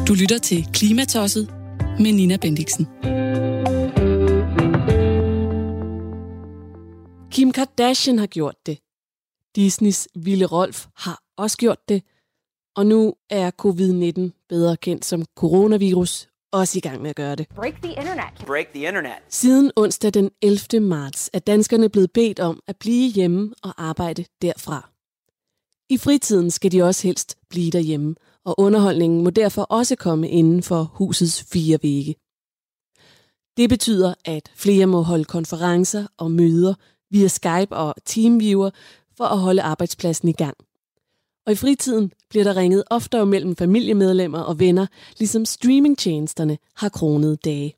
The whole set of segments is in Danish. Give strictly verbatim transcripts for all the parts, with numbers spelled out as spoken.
Du lytter til Klimatosset med Nina Bendixen. Kim Kardashian har gjort det. Disneys Ville Rolf har også gjort det. Og nu er covid nitten, bedre kendt som coronavirus, også i gang med at gøre det. Break the internet. Break the internet. Siden onsdag den ellevte marts er danskerne blevet bedt om at blive hjemme og arbejde derfra. I fritiden skal de også helst blive derhjemme, og underholdningen må derfor også komme inden for husets fire vægge. Det betyder, at flere må holde konferencer og møder via Skype og Teamviewer for at holde arbejdspladsen i gang. Og i fritiden bliver der ringet oftere mellem familiemedlemmer og venner, ligesom streamingtjenesterne har kronet dage.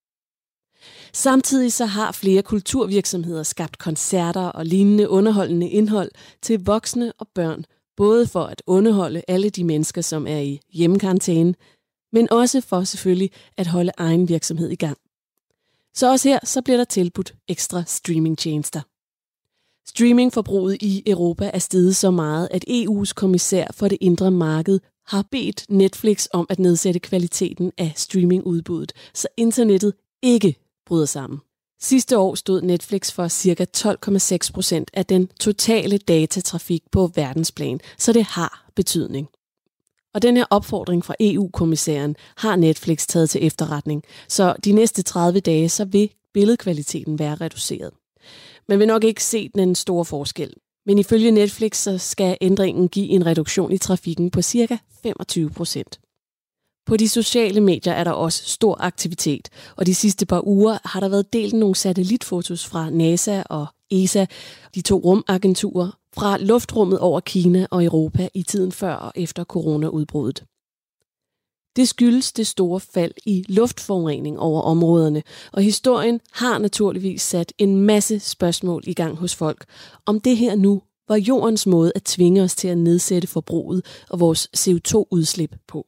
Samtidig så har flere kulturvirksomheder skabt koncerter og lignende underholdende indhold til voksne og børn, både for at underholde alle de mennesker, som er i hjemmekarantæne, men også for selvfølgelig at holde egen virksomhed i gang. Så også her så bliver der tilbudt ekstra streamingtjenester. Streamingforbruget i Europa er steget så meget, at E U's kommissær for det indre marked har bedt Netflix om at nedsætte kvaliteten af streamingudbuddet, så internettet ikke bryder sammen. Sidste år stod Netflix for ca. tolv komma seks procent af den totale datatrafik på verdensplan, så det har betydning. Og den her opfordring fra E U-kommissæren har Netflix taget til efterretning, så de næste tredive dage så vil billedkvaliteten være reduceret. Man vil nok ikke se den store forskel, men ifølge Netflix så skal ændringen give en reduktion i trafikken på ca. femogtyve procent. På de sociale medier er der også stor aktivitet, og de sidste par uger har der været delt nogle satellitfotos fra NASA og E S A, de to rumagenturer, fra luftrummet over Kina og Europa i tiden før og efter coronaudbruddet. Det skyldes det store fald i luftforurening over områderne, og historien har naturligvis sat en masse spørgsmål i gang hos folk, om det her nu var jordens måde at tvinge os til at nedsætte forbruget og vores C O to udslip på.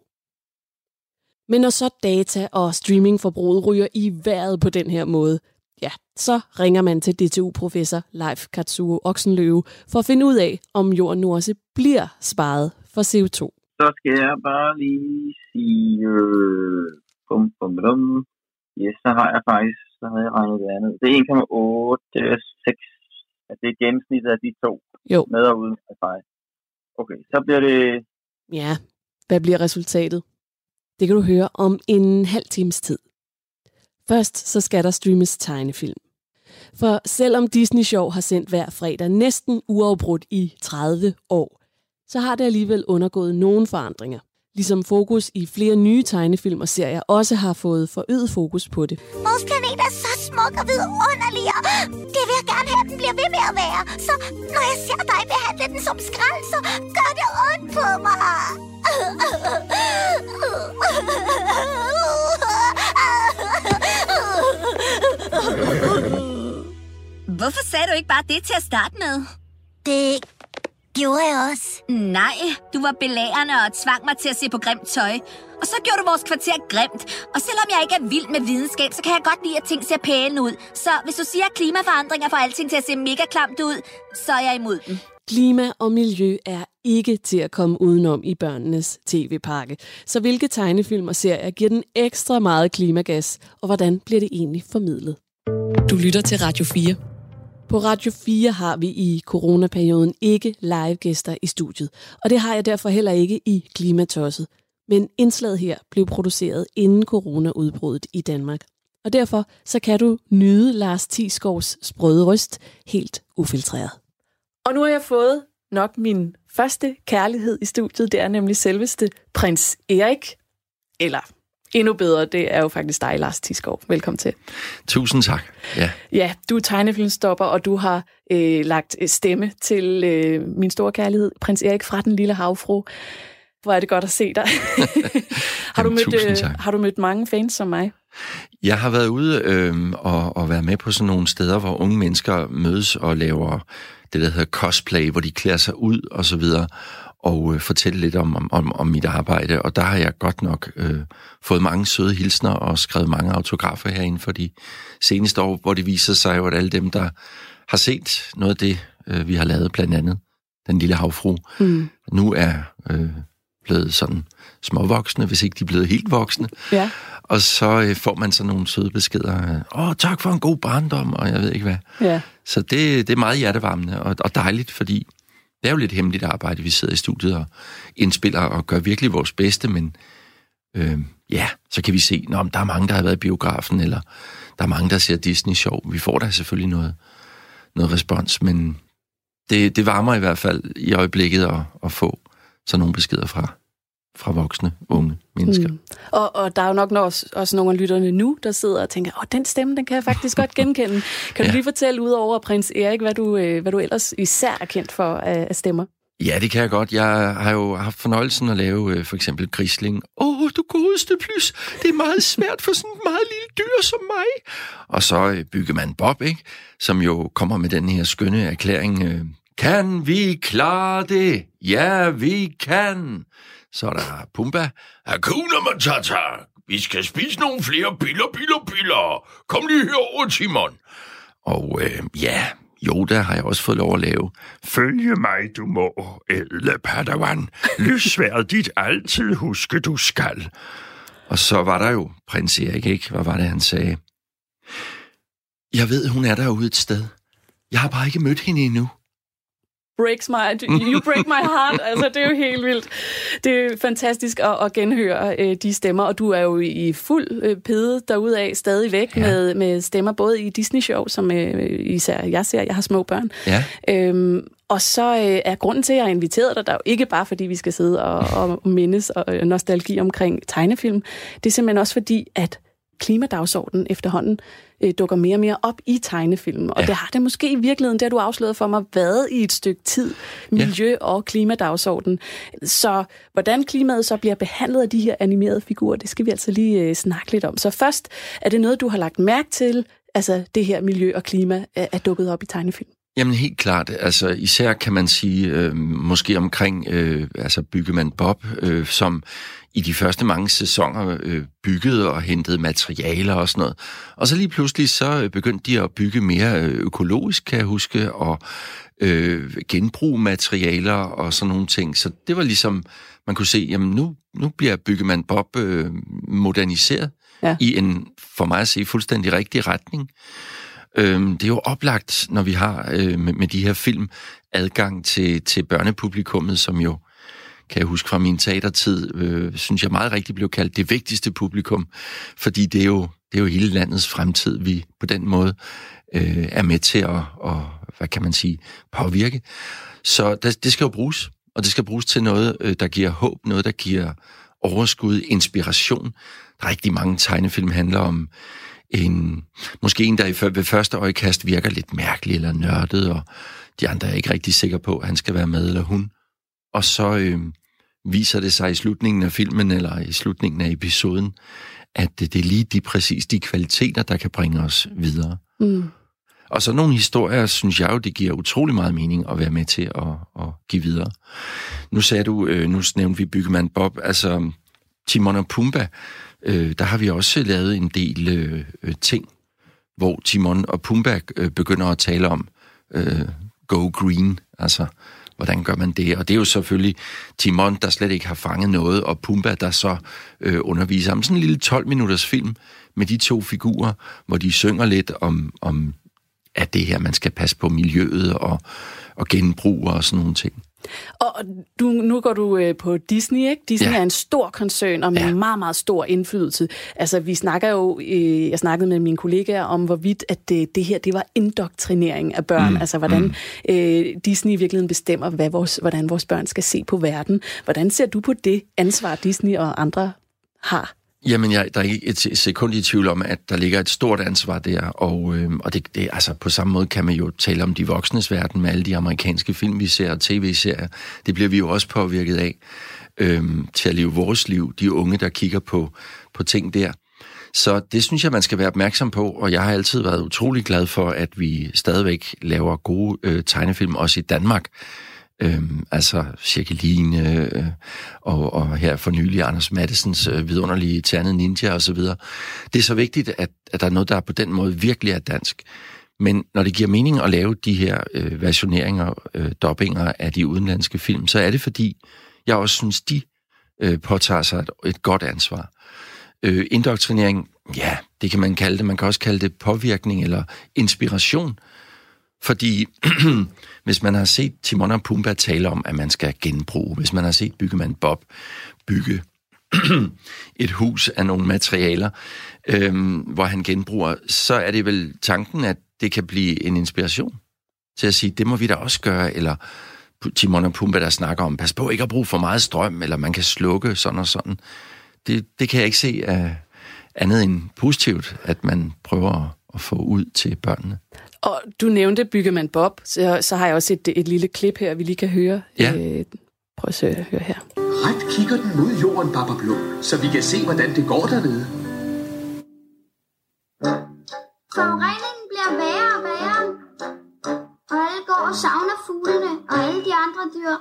Men når så data- og streamingforbruget ryger i vejret på den her måde, ja, så ringer man til D T U-professor Leif Katsuo Oksenløve for at finde ud af, om jorden nu også bliver sparet for C O to. Så skal jeg bare lige sige, øh, bum, bum, bum. Yes, så har jeg faktisk, så havde jeg regnet det andet. Det er en komma otte seks, at det er gennemsnittet af de to, jo. Med og uden wifi. Okay, så bliver det... Ja, hvad bliver resultatet? Det kan du høre om en halv times tid. Først så skal der streames tegnefilm. For selvom Disney Sjov har sendt hver fredag næsten uafbrudt i tredive år, så har det alligevel undergået nogle forandringer. Ligesom fokus i flere nye tegnefilm og serier også har fået forøget fokus på det. Vores planet er så smuk og vidunderlig, og det vil jeg gerne have, at den bliver ved med at være. Så når jeg ser dig behandle den som skrald, så gør det ondt på mig. Hvorfor sagde du ikke bare det til at starte med? Det gjorde jeg også. Nej, du var belærende og tvang mig til at se på grimt tøj. Og så gjorde du vores kvarter grimt. Og selvom jeg ikke er vild med videnskab, så kan jeg godt lide, at ting ser pæne ud. Så hvis du siger, at klimaforandringer får alting til at se mega klamt ud, så er jeg imod dem. Klima og miljø er ikke til at komme udenom i børnenes tv-pakke. Så hvilke tegnefilm og serier giver den ekstra meget klimagas, og hvordan bliver det egentlig formidlet? Du lytter til Radio fire. På Radio fire har vi i coronaperioden ikke live-gæster i studiet, og det har jeg derfor heller ikke i Klimatosset. Men indslaget her blev produceret inden coronaudbruddet i Danmark. Og derfor så kan du nyde Lars Thiesgaards sprøde røst helt ufiltreret. Og nu har jeg fået nok min første kærlighed i studiet. Det er nemlig selveste prins Erik. Eller endnu bedre, det er jo faktisk dig, Lars Thiesgaard. Velkommen til. Tusind tak. Ja, ja du er tegnefilmstopper, og du har øh, lagt stemme til øh, min store kærlighed, prins Erik fra Den Lille Havfrue. Hvor er det godt at se dig. har, du mødt, øh, har du mødt mange fans som mig? Jeg har været ude øh, og, og været med på sådan nogle steder, hvor unge mennesker mødes og laver det, der hedder cosplay, hvor de klæder sig ud og så videre, og øh, fortælle lidt om, om, om mit arbejde. Og der har jeg godt nok øh, fået mange søde hilsner og skrevet mange autografer herinde for de seneste år, hvor det viser sig jo, at alle dem, der har set noget af det, øh, vi har lavet, blandt andet Den Lille Havfrue, mm. nu er øh, blevet sådan småvoksne, hvis ikke de er blevet helt voksne. Ja. Og så øh, får man sådan nogle søde beskeder. Åh, tak for en god barndom, og jeg ved ikke hvad. Ja. Så det, det er meget hjertevarmende og, og dejligt, fordi det er jo lidt hemmeligt arbejde. Vi sidder i studiet og indspiller og gør virkelig vores bedste, men øh, ja, så kan vi se, at der er mange, der har været i biografen, eller der er mange, der ser Disney-show. Vi får da selvfølgelig noget, noget respons, men det, det varmer i hvert fald i øjeblikket at, at få sådan nogle beskeder fra, fra voksne, unge mennesker. Mm. Og, og der er jo nok også, også nogle af lytterne nu, der sidder og tænker, åh, den stemme, den kan jeg faktisk godt genkende. Kan du ja. lige fortælle ud over prins Erik, hvad du, hvad du ellers især er kendt for af, af stemmer? Ja, det kan jeg godt. Jeg har jo haft fornøjelsen at lave øh, for eksempel Grisling. Åh, oh, du godeste Plys, det er meget svært for sådan et meget lille dyr som mig. Og så øh, Byggemand Bob, ikke? Som jo kommer med den her skønne erklæring. Øh, kan vi klare det? Ja, vi kan. Så er der Pumba. Hakuna Matata. Vi skal spise nogle flere biller, biller, biller. Kom lige herover, Timon. Og øh, ja... Yoda har jeg også fået lov at lave. Følge mig, du må, ædle Padawan. Lysværet dit altid huske, du skal. Og så var der jo prins Erik, ikke? Hvad var det, han sagde? Jeg ved, hun er derude et sted. Jeg har bare ikke mødt hende endnu. Breaks my, you break my heart. Altså, det er jo helt vildt. Det er fantastisk at, at genhøre øh, de stemmer, og du er jo i fuld øh, pede derudaf stadigvæk ja. med, med stemmer, både i Disney-show, som øh, især jeg ser, jeg har små børn. Ja. Øhm, og så øh, er grunden til, at jeg har inviteret dig, der er jo ikke bare fordi, vi skal sidde og, og mindes og øh, nostalgi omkring tegnefilm. Det er simpelthen også fordi, at klimadagsordenen efterhånden øh, dukker mere og mere op i tegnefilmen. Og ja. det har det måske i virkeligheden, det har du afsløret for mig, været i et stykke tid, miljø- ja. og klimadagsordenen. Så hvordan klimaet så bliver behandlet af de her animerede figurer, det skal vi altså lige øh, snakke lidt om. Så først, er det noget, du har lagt mærke til, altså det her miljø og klima er, er dukket op i tegnefilm? Jamen helt klart. Altså især kan man sige, øh, måske omkring øh, altså Byggemand Bob, øh, som i de første mange sæsoner øh, byggede og hentede materialer og sådan noget. Og så lige pludselig så begyndte de at bygge mere økologisk, kan jeg huske, og øh, genbruge materialer og sådan nogle ting. Så det var ligesom, man kunne se, jamen nu, nu bliver Byggemand Bob øh, moderniseret ja. i en, for mig at se, fuldstændig rigtig retning. Det er jo oplagt, når vi har øh, med, med de her film adgang til, til børnepublikummet, som jo, kan jeg huske fra min teatertid, øh, synes jeg meget rigtigt blev kaldt det vigtigste publikum, fordi det er jo, det er jo hele landets fremtid, vi på den måde øh, er med til at, og, hvad kan man sige, påvirke. Så det, det skal jo bruges, og det skal bruges til noget, øh, der giver håb, noget, der giver overskud, inspiration. Der er rigtig mange tegnefilm, handler om En, måske en, der ved første øjekast virker lidt mærkelig eller nørdet, og de andre er ikke rigtig sikre på, at han skal være med eller hun. Og så øh, viser det sig i slutningen af filmen, eller i slutningen af episoden, at det, det er lige de præcis de kvaliteter, der kan bringe os videre. Mm. Og så nogle historier, synes jeg jo, det giver utrolig meget mening at være med til at, at give videre. Nu sagde du, øh, nu nævnte vi Byggemand Bob, altså Timon og Pumba, Øh, der har vi også lavet en del øh, ting, hvor Timon og Pumba øh, begynder at tale om øh, go green, altså hvordan gør man det? Og det er jo selvfølgelig Timon, der slet ikke har fanget noget, og Pumba, der så øh, underviser om sådan en lille tolv-minutters film med de to figurer, hvor de synger lidt om, om at det her, man skal passe på miljøet og, og genbrug og sådan nogle ting. Og du, nu går du øh, på Disney, ikke? Disney ja. er en stor koncern og med ja. en meget, meget stor indflydelse. Altså, vi snakker jo, øh, jeg snakkede med mine kollegaer om, hvorvidt at det, det her, det var indoktrinering af børn. Mm. Altså, hvordan mm. øh, Disney i virkeligheden bestemmer, hvad vores, hvordan vores børn skal se på verden. Hvordan ser du på det ansvar, Disney og andre har? Jamen, jeg, der er ikke et sekund i tvivl om, at der ligger et stort ansvar der, og, øh, og det, det, altså, på samme måde kan man jo tale om de voksnes verden med alle de amerikanske film, vi ser, og tv-serier. Det bliver vi jo også påvirket af øh, til at leve vores liv, de unge, der kigger på, på ting der. Så det synes jeg, man skal være opmærksom på, og jeg har altid været utrolig glad for, at vi stadigvæk laver gode øh, tegnefilm, også i Danmark. Øhm, altså Cirkeline øh, og, og her for nylig Anders Mattesens øh, vidunderlige Ternet Ninja og så videre. Det er så vigtigt, at, at der er noget, der på den måde virkelig er dansk. Men når det giver mening at lave de her øh, versioneringer, øh, dobbinger af de udenlandske film, så er det fordi, jeg også synes, de øh, påtager sig et, et godt ansvar. Øh, indoktrinering, ja, det kan man kalde det. Man kan også kalde det påvirkning eller inspiration. Fordi hvis man har set Timon og Pumba tale om, at man skal genbruge, hvis man har set Byggemand Bob bygge et hus af nogle materialer, øhm, hvor han genbruger, så er det vel tanken, at det kan blive en inspiration til at sige, det må vi da også gøre, eller Timon og Pumba, der snakker om, pas på ikke at bruge for meget strøm, eller man kan slukke sådan og sådan. Det, det kan jeg ikke se af andet end positivt, at man prøver at, at få ud til børnene. Og du nævnte Byggemand Bob, så, så har jeg også et, et lille klip her, vi lige kan høre. Ja. Øh, prøv at se, høre her. Ret kigger den mod jorden, Baba Blå, så vi kan se, hvordan det går dernede. Forureningen bliver værre og værre, og alle går og savner fuglene og alle de andre dyr.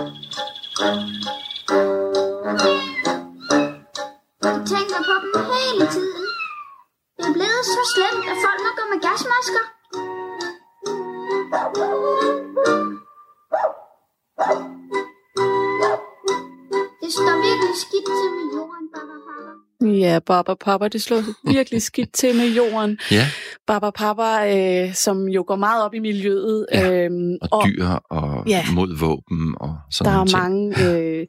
Jeg tænker på dem hele tiden. Det er blevet så slemt, at folk må gå med gasmasker. Det står virkelig skidt til med jorden, Baba Papa. Ja, Baba Papa, det slår virkelig skidt til med jorden. Ja. Baba Papa, øh, som jo går meget op i miljøet. Ja, øhm, og dyr og ja, mod våben og sådan der noget. Der er mange øh,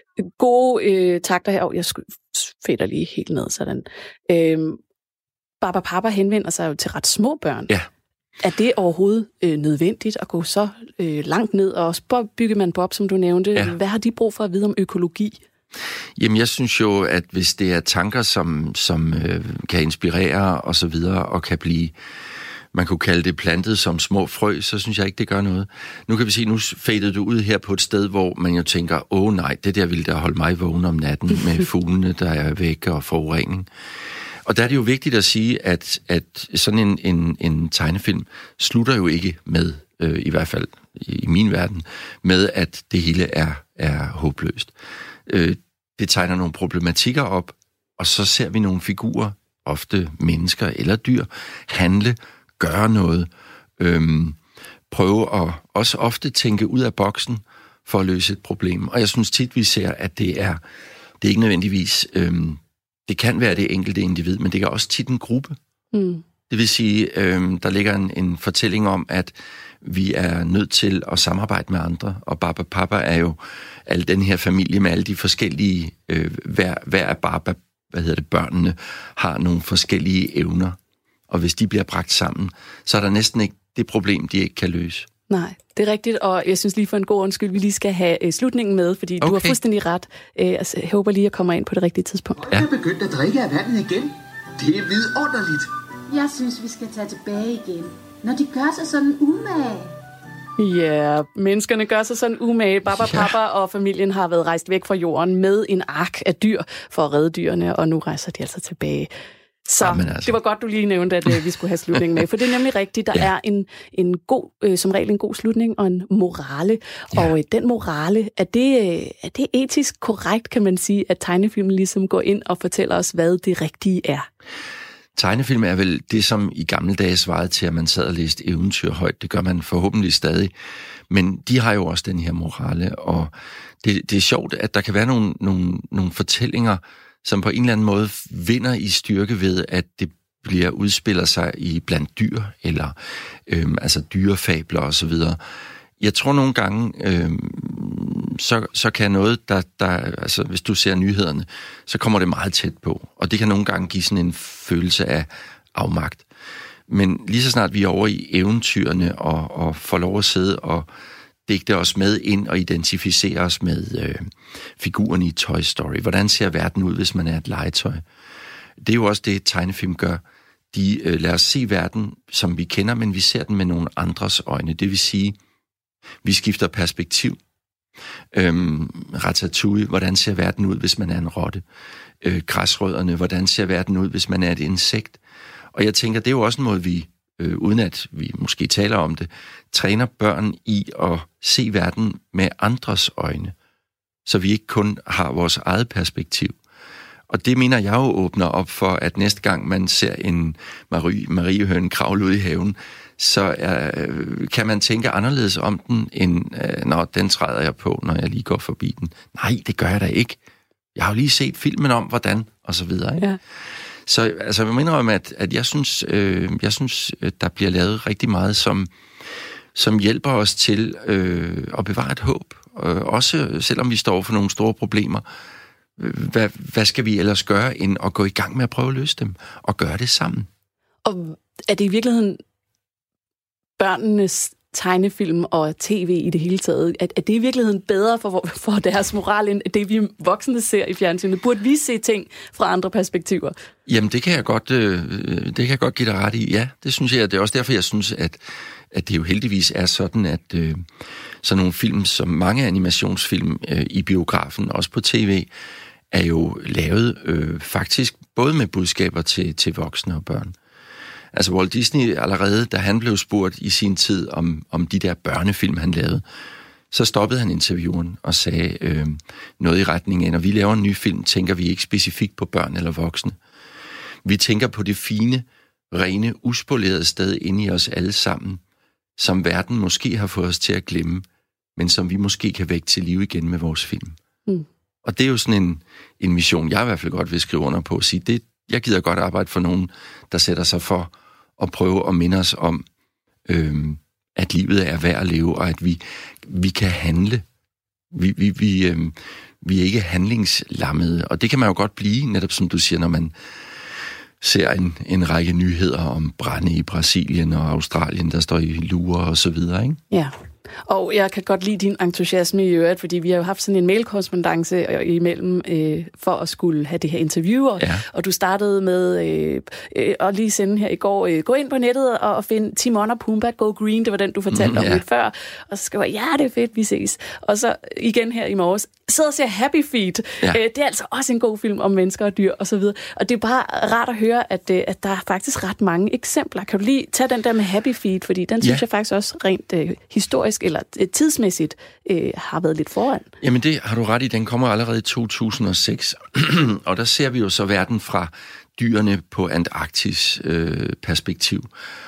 gode øh, takter her. Oh, jeg fader lige helt ned, sådan. Øhm, Baba Papa henvender sig jo til ret små børn. Ja. Er det overhovedet øh, nødvendigt at gå så øh, langt ned? Og også Byggemand Bob, som du nævnte. Ja. Hvad har de brug for at vide om økologi? Jamen, jeg synes jo, at hvis det er tanker, som, som øh, kan inspirere og så videre, og kan blive, man kunne kalde det plantet som små frø, så synes jeg ikke, det gør noget. Nu kan vi sige, nu fadede du ud her på et sted, hvor man jo tænker, åh nej, det der ville da holde mig vågen om natten med fuglene, der er væk og forurening. Og der er det jo vigtigt at sige, at, at sådan en, en, en tegnefilm slutter jo ikke med, øh, i hvert fald i min verden, med at det hele er, er håbløst. Øh, det tegner nogle problematikker op, og så ser vi nogle figurer, ofte mennesker eller dyr, handle, gøre noget, øhm, prøve at også ofte tænke ud af boksen for at løse et problem. Og jeg synes tit, vi ser, at det er, det er ikke nødvendigvis, øhm, det kan være det enkelte individ, men det er også tit en gruppe. Mm. Det vil sige, øhm, der ligger en, en fortælling om, at vi er nødt til at samarbejde med andre, og Baba Papa er jo al den her familie med alle de forskellige, øh, hver, hver af Baba, hvad hedder det, børnene, har nogle forskellige evner, og hvis de bliver bragt sammen, så er der næsten ikke det problem, de ikke kan løse. Nej, det er rigtigt, og jeg synes lige for en god undskyld, vi lige skal have uh, slutningen med, fordi okay. Du har fuldstændig ret. Uh, altså, jeg håber lige, at jeg kommer ind på det rigtige tidspunkt. Jeg er begyndt at drikke af vandet igen. Det er vidunderligt. Jeg synes, vi skal tage tilbage igen, når de gør sig sådan umage. Ja, yeah, menneskerne gør sig sådan umage. Baba ja. Papa og familien har været rejst væk fra jorden med en ark af dyr for at redde dyrene, og nu rejser de altså tilbage. Så ja, altså. Det var godt, du lige nævnte, at uh, vi skulle have slutningen med, for det er nemlig rigtigt. Der ja. er en, en god, øh, som regel en god slutning og en morale. Ja. Og øh, den morale, er det, øh, er det etisk korrekt, kan man sige, at tegnefilmen ligesom går ind og fortæller os, hvad det rigtige er? Tegnefilm er vel det, som i gamle dage svarede til, at man sad og læste eventyr højt. Det gør man forhåbentlig stadig. Men de har jo også den her morale, og det, det er sjovt, at der kan være nogle, nogle, nogle fortællinger, som på en eller anden måde vinder i styrke ved, at det bliver udspiller sig i blandt dyr, eller øhm, altså dyrefabler og så videre. Jeg tror nogle gange, øhm, så, så kan noget, der, der, altså hvis du ser nyhederne, så kommer det meget tæt på, og det kan nogle gange give sådan en følelse af afmagt. Men lige så snart vi er over i eventyrene, og, og får lov at sidde og digte os med ind og identificere os med øh, figurerne i Toy Story. Hvordan ser verden ud, hvis man er et legetøj? Det er jo også det, tegnefilm gør. De øh, lader os se verden, som vi kender, men vi ser den med nogle andres øjne. Det vil sige, vi skifter perspektiv. Øhm, Ratatouille, hvordan ser verden ud, hvis man er en rotte? Øh, græsrødderne, hvordan ser verden ud, hvis man er et insekt? Og jeg tænker, det er jo også en måde, vi Øh, uden at vi måske taler om det, træner børn i at se verden med andres øjne, så vi ikke kun har vores eget perspektiv. Og det mener jeg jo åbner op for, at næste gang man ser en Marie, Mariehøne kravle ud i haven, så øh, kan man tænke anderledes om den, end øh, når den træder jeg på, når jeg lige går forbi den. Nej, det gør jeg da ikke. Jeg har jo lige set filmen om, hvordan, og så videre. Ikke? Ja. Så altså, jeg mener om, at, at jeg synes, øh, jeg synes, der bliver lavet rigtig meget, som, som hjælper os til øh, at bevare et håb. Øh, også selvom vi står for nogle store problemer. Hvad, hvad skal vi ellers gøre, end at gå i gang med at prøve at løse dem, og gøre det sammen? Og er det i virkeligheden børnenes tegnefilm og tv i det hele taget, er, er det i virkeligheden bedre for, for deres moral, end det vi voksne ser i fjernsynet? Burde vi se ting fra andre perspektiver? Jamen, det kan jeg godt, øh, det kan jeg godt give dig ret i. Ja, det synes jeg. Det er også derfor, jeg synes, at, at det jo heldigvis er sådan, at øh, sådan nogle film, som mange animationsfilm øh, i biografen, også på tv, er jo lavet øh, faktisk både med budskaber til, til voksne og børn. Altså Walt Disney allerede, da han blev spurgt i sin tid om, om de der børnefilm, han lavede, så stoppede han interviewen og sagde øh, noget i retning af, når vi laver en ny film, tænker vi ikke specifikt på børn eller voksne. Vi tænker på det fine, rene, uspolerede sted inde i os alle sammen, som verden måske har fået os til at glemme, men som vi måske kan vække til live igen med vores film. Mm. Og det er jo sådan en, en mission, jeg i hvert fald godt vil skrive under på at sige, det, jeg gider godt arbejde for nogen, der sætter sig for at prøve at minde os om, øhm, at livet er værd at leve, og at vi, vi kan handle. Vi, vi, vi, øhm, vi er ikke handlingslammede, og det kan man jo godt blive, netop som du siger, når man ser en, en række nyheder om brande i Brasilien og Australien, der står i lurer og så videre, ikke? Ja. Og jeg kan godt lide din entusiasme i øvrigt, fordi vi har jo haft sådan en mailkorrespondance imellem øh, for at skulle have det her interview, og, ja. og du startede med øh, øh, at lige sende her i går, øh, gå ind på nettet og, og finde Timon og Pumbaa Go Green, det var den, du fortalte mm, om ja. lidt før, og så skriver jeg, ja, det er fedt, vi ses. Og så igen her i morges, sidder og ser Happy Feet. Ja. Øh, det er altså også en god film om mennesker og dyr og så videre. Og det er bare rart at høre, at, øh, at der er faktisk ret mange eksempler. Kan du lige tage den der med Happy Feet, fordi den synes ja. jeg faktisk også rent øh, historisk eller tidsmæssigt øh, har været lidt foran. Jamen det har du ret i, den kommer allerede i to tusind og seks, og der ser vi jo så verden fra dyrene på Antarktis øh, perspektiv.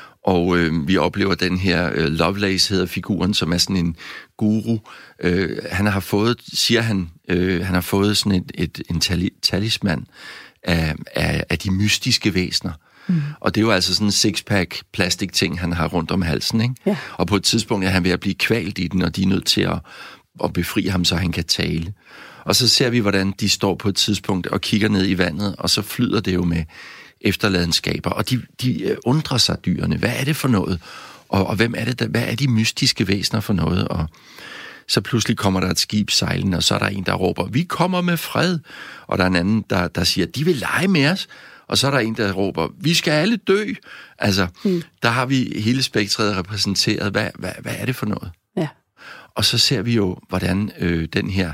Og øh, vi oplever den her, øh, Lovelace hedder figuren, som er sådan en guru. Øh, han har fået, siger han, øh, han har fået sådan et, et, en tali, talisman af, af, af de mystiske væsener. Mm. Og det er jo altså sådan en sixpack plastikting, han har rundt om halsen, ikke? Ja. Og på et tidspunkt er han ved at blive kvalt i den, og de er nødt til at, at befri ham, så han kan tale. Og så ser vi, hvordan de står på et tidspunkt og kigger ned i vandet, og så flyder det jo med efterladenskaber. Og de, de undrer sig, dyrene. Hvad er det for noget? Og, og hvem er det, der, hvad er de mystiske væsener for noget? Og så pludselig kommer der et skib sejlende, og så er der en, der råber, vi kommer med fred. Og der er en anden, der, der siger, de vil lege med os. Og så er der en, der råber, vi skal alle dø. Altså, mm. der har vi hele spektret repræsenteret. Hvad, hvad, hvad er det for noget? Ja. Og så ser vi jo, hvordan øh, den her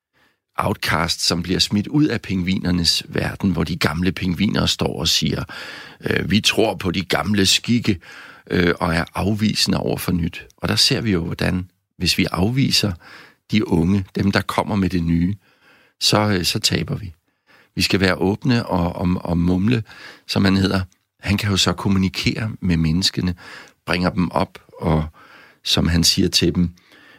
outcast, som bliver smidt ud af pingvinernes verden, hvor de gamle pingviner står og siger, øh, vi tror på de gamle skikke, øh, og er afvisende over for nyt. Og der ser vi jo, hvordan, hvis vi afviser de unge, dem der kommer med det nye, så, øh, så taber vi. Vi skal være åbne og, og, og mumle, som han hedder. Han kan jo så kommunikere med menneskene, bringer dem op, og som han siger til dem,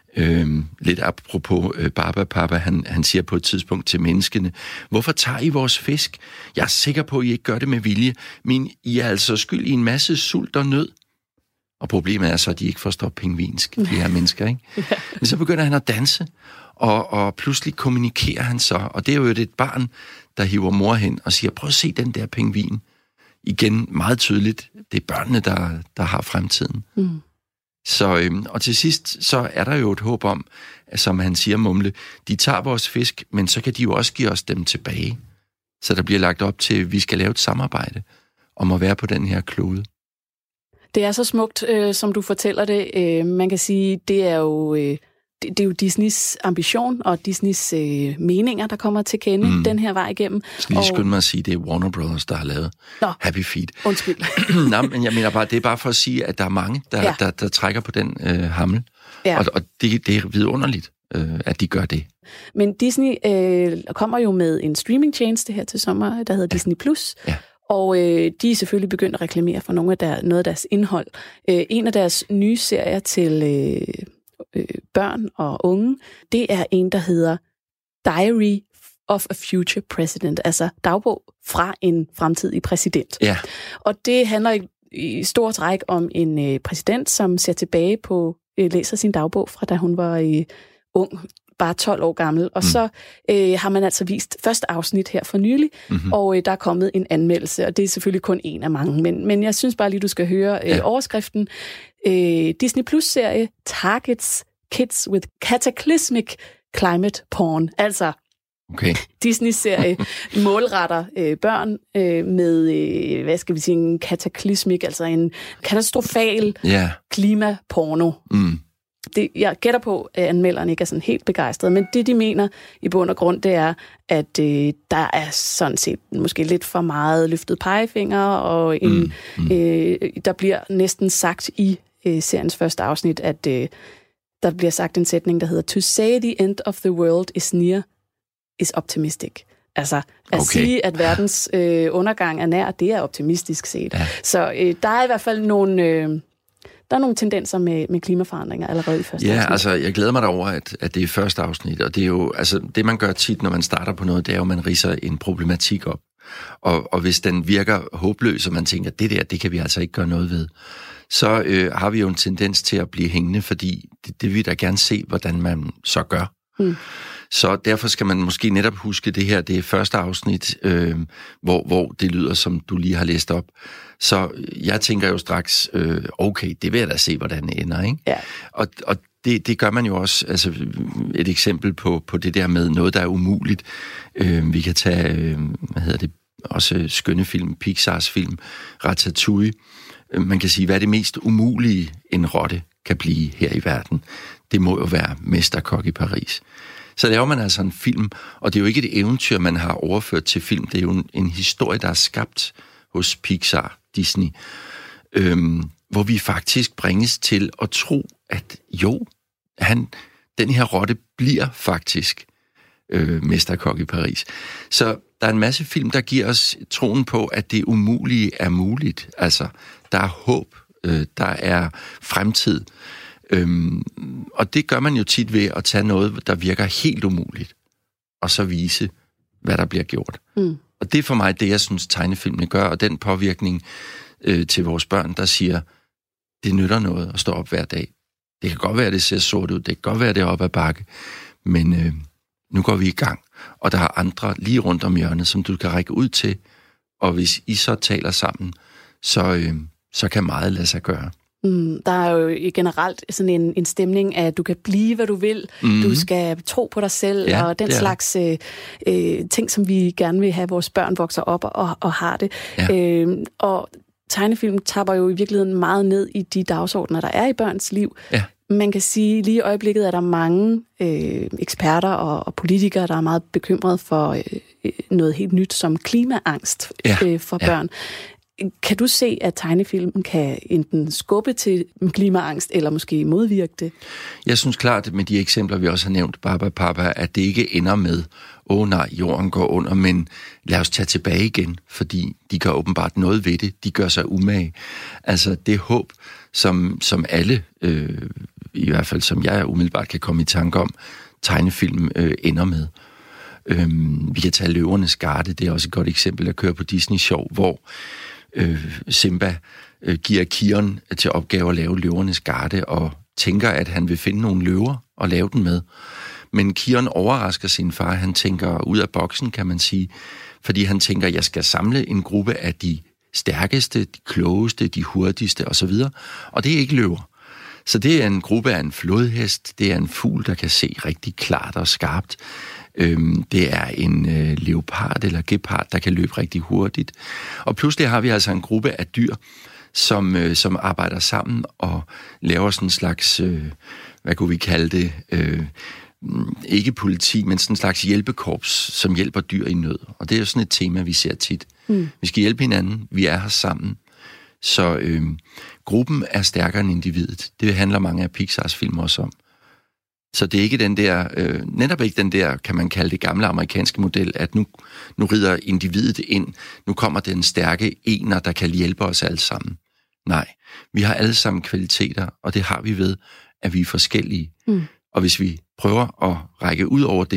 øh, lidt apropos øh, Baba Papa, han, han siger på et tidspunkt til menneskene, hvorfor tager I vores fisk? Jeg er sikker på, at I ikke gør det med vilje, men I er altså skyld i en masse sult og nød. Og problemet er så, at de ikke forstår pingvinsk, de her mennesker, ikke? Ja. Men så begynder han at danse, og, og pludselig kommunikerer han så, og det er jo et barn, der hiver mor hen og siger, prøv at se den der pingvin. Igen, meget tydeligt, det er børnene, der, der har fremtiden. Mm. Så, øhm, og til sidst, så er der jo et håb om, at, som han siger, Mumle, de tager vores fisk, men så kan de jo også give os dem tilbage. Så der bliver lagt op til, at vi skal lave et samarbejde om at være på den her klode. Det er så smukt, øh, som du fortæller det. Øh, man kan sige, det er jo... Øh Det, det er jo Disneys ambition og Disneys øh, meninger, der kommer til kende mm. den her vej igennem. Jeg skal lige skynde mig at sige, at det er Warner Brothers, der har lavet Nå, Happy Feet. Undskyld. Nå, men jeg mener bare, det er bare for at sige, at der er mange, der, ja. der, der, der trækker på den øh, hammel. Ja. Og, og det, det er vidunderligt, øh, at de gør det. Men Disney øh, kommer jo med en streamingtjeneste her til sommer, der hedder ja. Disney Plus. Ja. Og øh, de er selvfølgelig begyndt at reklamere for nogle af der, noget af deres indhold. Øh, en af deres nye serier til... Øh, børn og unge, det er en, der hedder Diary of a future president, altså dagbog fra en fremtidig præsident. Ja. Og det handler i, i stor træk om en øh, præsident, som ser tilbage på, øh, læser sin dagbog fra da hun var øh, ung, bare tolv år gammel. Og mm. så øh, har man altså vist første afsnit her for nylig, mm-hmm. og øh, der er kommet en anmeldelse, og det er selvfølgelig kun en af mange. Men, men jeg synes bare lige, du skal høre øh, ja. overskriften. Øh, Disney Plus-serie targets kids with cataclysmic climate porn. Altså, okay. Disney-serie målretter øh, børn øh, med, øh, hvad skal vi sige, en kataklysmik, altså en katastrofal yeah. klimaporno. Mm. Det, jeg gætter på, at anmelderen ikke er sådan helt begejstret, men det, de mener i bund og grund, det er, at øh, der er sådan set måske lidt for meget løftet pegefinger, og en, mm. Mm. Øh, der bliver næsten sagt i øh, seriens første afsnit, at øh, der bliver sagt en sætning, der hedder, to say the end of the world is near, is optimistic. Altså, at okay. sige, at verdens øh, undergang er nær, det er optimistisk set. Ja. Så øh, der er i hvert fald nogle... Øh, Der er nogle tendenser med, med klimaforandringer allerede i første ja, afsnit. Ja, altså, jeg glæder mig derover, at, at det er første afsnit, og det er jo, altså, det man gør tit, når man starter på noget, det er jo, at man ridser en problematik op. Og, og hvis den virker håbløs, og man tænker, det der, det kan vi altså ikke gøre noget ved, så øh, har vi jo en tendens til at blive hængende, fordi det, det vil da gerne se, hvordan man så gør. Hmm. Så derfor skal man måske netop huske det her, det er første afsnit, øh, hvor, hvor det lyder, som du lige har læst op. Så jeg tænker jo straks, øh, okay, det vil jeg da se, hvordan det ender, ikke? Ja. Og, og det, det gør man jo også, altså et eksempel på, på det der med noget, der er umuligt. Øh, vi kan tage, øh, hvad hedder det, også skønne film, Pixars film, Ratatouille. Man kan sige, hvad er det mest umulige, en rotte kan blive her i verden? Det må jo være Mesterkok i Paris. Så laver man altså en film, og det er jo ikke et eventyr, man har overført til film. Det er jo en, en historie, der er skabt hos Pixar, Disney, øhm, hvor vi faktisk bringes til at tro, at jo, han, den her rotte bliver faktisk øh, Mesterkok i Paris. Så der er en masse film, der giver os troen på, at det umulige er muligt. Altså, der er håb, øh, der er fremtid. Øhm, og det gør man jo tit ved at tage noget, der virker helt umuligt, og så vise, hvad der bliver gjort. Mm. Og det er for mig det, jeg synes, tegnefilmene gør, og den påvirkning øh, til vores børn, der siger, det nytter noget at stå op hver dag. Det kan godt være, at det ser sort ud, det kan godt være, at det er op ad bakke, men øh, nu går vi i gang, og der er andre lige rundt om hjørnet, som du kan række ud til, og hvis I så taler sammen, så, øh, så kan meget lade sig gøre. Mm, der er jo generelt sådan en, en stemning af, at du kan blive, hvad du vil. Mm. Du skal tro på dig selv, ja, og den slags øh, øh, ting, som vi gerne vil have, at vores børn vokser op og, og har det. Ja. Øh, og tegnefilm tapper jo i virkeligheden meget ned i de dagsordner, der er i børns liv. Ja. Man kan sige, lige i øjeblikket er der mange øh, eksperter og, og politikere, der er meget bekymrede for øh, noget helt nyt som klimaangst ja. øh, for børn. Ja. Kan du se, at tegnefilmen kan enten skubbe til klimaangst, eller måske modvirke det? Jeg synes klart, med de eksempler, vi også har nævnt, Barbapapa, at det ikke ender med, åh oh, nej, jorden går under, men lad os tage tilbage igen, fordi de gør åbenbart noget ved det. De gør sig umage. Altså det håb, som, som alle, øh, i hvert fald som jeg umiddelbart kan komme i tanke om, tegnefilm øh, ender med. Øhm, vi kan tage Løvernes Garde, det er også et godt eksempel at køre på Disney Sjov, hvor Øh, Simba øh, giver Kiron til opgave at lave Løvernes Garde og tænker, at han vil finde nogle løver og lave den med. Men Kiron overrasker sin far, han tænker ud af boksen, kan man sige, fordi han tænker, at jeg skal samle en gruppe af de stærkeste, de klogeste, de hurtigste osv., og det er ikke løver. Så det er en gruppe af en flodhest, det er en fugl, der kan se rigtig klart og skarpt. Øhm, det er en øh, leopard eller gepard, der kan løbe rigtig hurtigt. Og pludselig har vi altså en gruppe af dyr, som, øh, som arbejder sammen og laver sådan en slags, øh, hvad kunne vi kalde det, øh, ikke politi, men sådan en slags hjælpekorps, som hjælper dyr i nød. Og det er jo sådan et tema, vi ser tit. Mm. Vi skal hjælpe hinanden, vi er her sammen. Så øh, gruppen er stærkere end individet. Det handler mange af Pixars film også om. Så det er ikke den der, øh, netop ikke den der, kan man kalde det gamle amerikanske model, at nu, nu rider individet ind, nu kommer den stærke ener, der kan hjælpe os alle sammen. Nej, vi har alle sammen kvaliteter, og det har vi ved, at vi er forskellige. Mm. Og hvis vi prøver at række ud over det,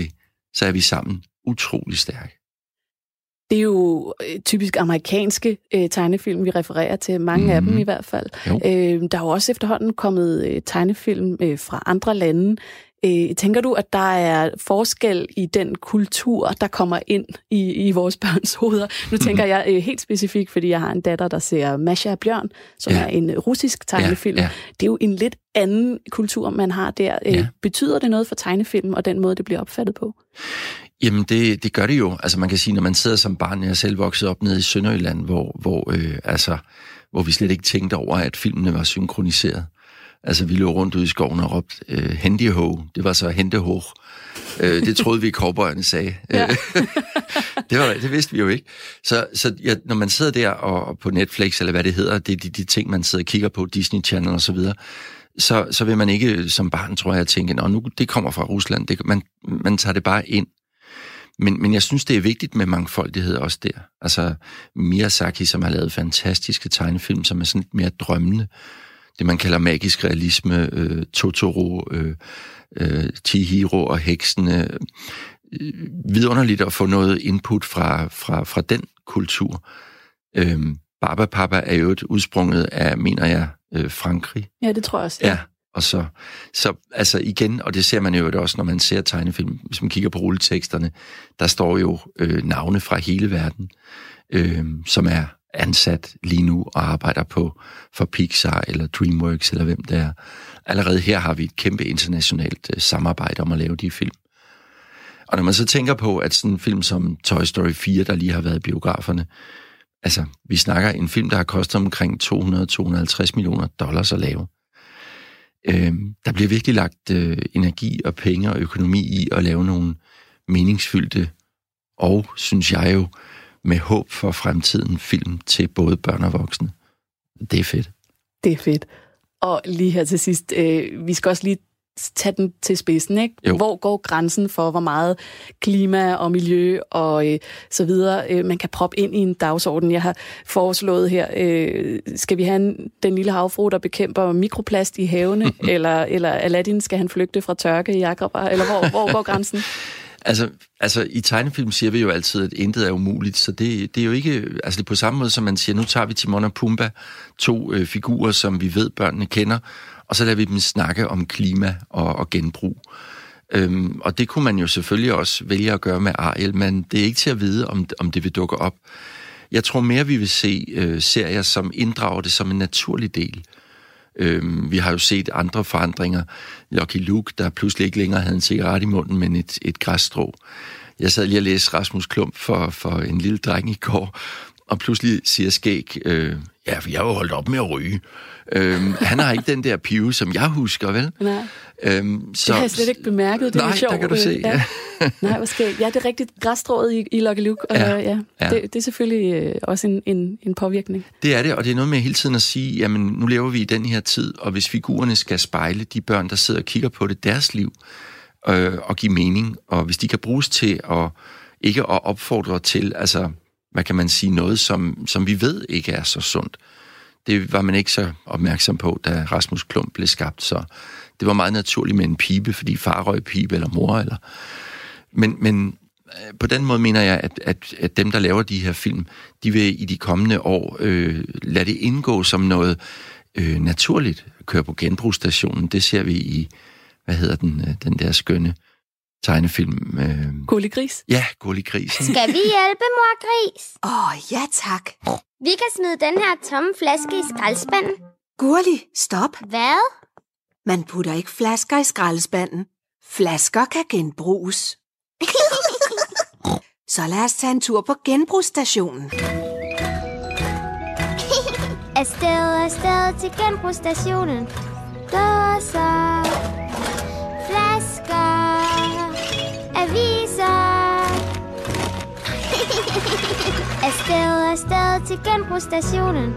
så er vi sammen utrolig stærke. Det er jo typisk amerikanske øh, tegnefilm, vi refererer til, mange mm. af dem i hvert fald. Øh, der er jo også efterhånden kommet øh, tegnefilm øh, fra andre lande. Øh, tænker du, at der er forskel i den kultur, der kommer ind i, i vores børns hoveder? Nu tænker jeg øh, helt specifikt, fordi jeg har en datter, der ser Masha og Bjørn, som ja. er en russisk tegnefilm. Ja, ja. Det er jo en lidt anden kultur, man har der. Øh, ja. Betyder det noget for tegnefilm og den måde, det bliver opfattet på? Jamen, det, det gør det jo. Altså, man kan sige, når man sidder som barn, jeg er selv vokset op nede i Sønderjylland, hvor, hvor, øh, altså, hvor vi slet ikke tænkte over, at filmene var synkroniseret. Altså, vi løb rundt ude i skoven og råbte, øh, hendiho, det var så hentehog. Øh, det troede vi, cowboyerne sagde. Ja. det, var, det vidste vi jo ikke. Så, så ja, når man sidder der og, og på Netflix, eller hvad det hedder, det er de, de ting, man sidder og kigger på, Disney Channel og så videre, så, så vil man ikke som barn, tror jeg, tænke, nå, nu, det kommer fra Rusland. Det, man, man tager det bare ind. Men, men jeg synes, det er vigtigt med mangfoldighed også der. Altså, Miyazaki, som har lavet fantastiske tegnefilm, som er sådan lidt mere drømmende. Det, man kalder magisk realisme, øh, Totoro, øh, øh, Chihiro og heksene. Øh, vidunderligt at få noget input fra, fra, fra den kultur. Øh, Barbapapa er jo et udsprunget af, mener jeg, øh, Frankrig. Ja, det tror jeg også. Ja. ja. Og så, så, altså igen, og det ser man jo også, når man ser tegnefilm, hvis man kigger på rulleteksterne, der står jo øh, navne fra hele verden, øh, som er ansat lige nu og arbejder på for Pixar eller DreamWorks eller hvem det er. Allerede her har vi et kæmpe internationalt øh, samarbejde om at lave de film. Og når man så tænker på, at sådan en film som Toy Story fire, der lige har været i biograferne, altså vi snakker en film, der har kostet omkring to hundrede til to hundrede og halvtreds millioner dollars at lave. Øh, der bliver virkelig lagt øh, energi og penge og økonomi i at lave nogle meningsfyldte og, synes jeg jo, med håb for fremtiden film til både børn og voksne. Det er fedt. Det er fedt. Og lige her til sidst, øh, vi skal også lige tage den til spidsen, ikke? Jo. Hvor går grænsen for, hvor meget klima og miljø og øh, så videre, øh, man kan proppe ind i en dagsorden? Jeg har foreslået her, øh, skal vi have en, den lille havfrue, der bekæmper mikroplast i havene, eller, eller Aladdin, skal han flygte fra tørke i Agrabah, eller hvor, hvor går grænsen? Altså, altså, i tegnefilm siger vi jo altid, at intet er umuligt, så det, det er jo ikke, altså det er på samme måde, som man siger, nu tager vi Timon og Pumba, to øh, figurer, som vi ved, børnene kender, og så lader vi dem snakke om klima og, og genbrug. Øhm, og det kunne man jo selvfølgelig også vælge at gøre med Ariel, men det er ikke til at vide, om, om det vil dukke op. Jeg tror mere, vi vil se øh, serier, som inddrager det som en naturlig del. Øhm, vi har jo set andre forandringer. Lucky Luke, der pludselig ikke længere havde en cigaret i munden, men et, et græsstrå. Jeg sad lige og læste Rasmus Klump for, for en lille dreng i går, og pludselig siger Skæg, øh, ja, for jeg har jo holdt op med at ryge. Øhm, han har ikke den der pive, som jeg husker, vel? Nej, øhm, så, det har jeg slet ikke bemærket. Det er nej, sjovt. Der kan du se. Ja. Nej, hvor skægt. Ja, det er rigtigt. Græsstrået i, i Lucky Luke. Og, ja, ja, ja. Det, det er selvfølgelig øh, også en, en, en påvirkning. Det er det, og det er noget med hele tiden at sige, jamen nu lever vi i den her tid, og hvis figurerne skal spejle de børn, der sidder og kigger på det, deres liv, øh, og give mening, og hvis de kan bruges til at ikke at opfordre til, altså, hvad kan man sige, noget, som, som vi ved ikke er så sundt. Det var man ikke så opmærksom på, da Rasmus Klump blev skabt, så det var meget naturligt med en pibe, fordi far røg pibe, eller mor, eller... Men, men på den måde mener jeg, at, at, at dem, der laver de her film, de vil i de kommende år øh, lade det indgå som noget øh, naturligt. Køre på genbrugsstationen, det ser vi i, hvad hedder den, den der skønne tegnefilm. Øh... Gulli Gris? Ja, Gulli Gris. Skal vi hjælpe, mor Gris? Åh, oh, ja tak. Vi kan smide den her tomme flaske i skraldespanden. Gurli, stop. Hvad? Man putter ikke flasker i skraldespanden. Flasker kan genbruges. Så lad os tage en tur på genbrugsstationen. Afsted, afsted til genbrugsstationen. Dåser, flasker, aviser. Afsted, afsted til genbrugsstationen.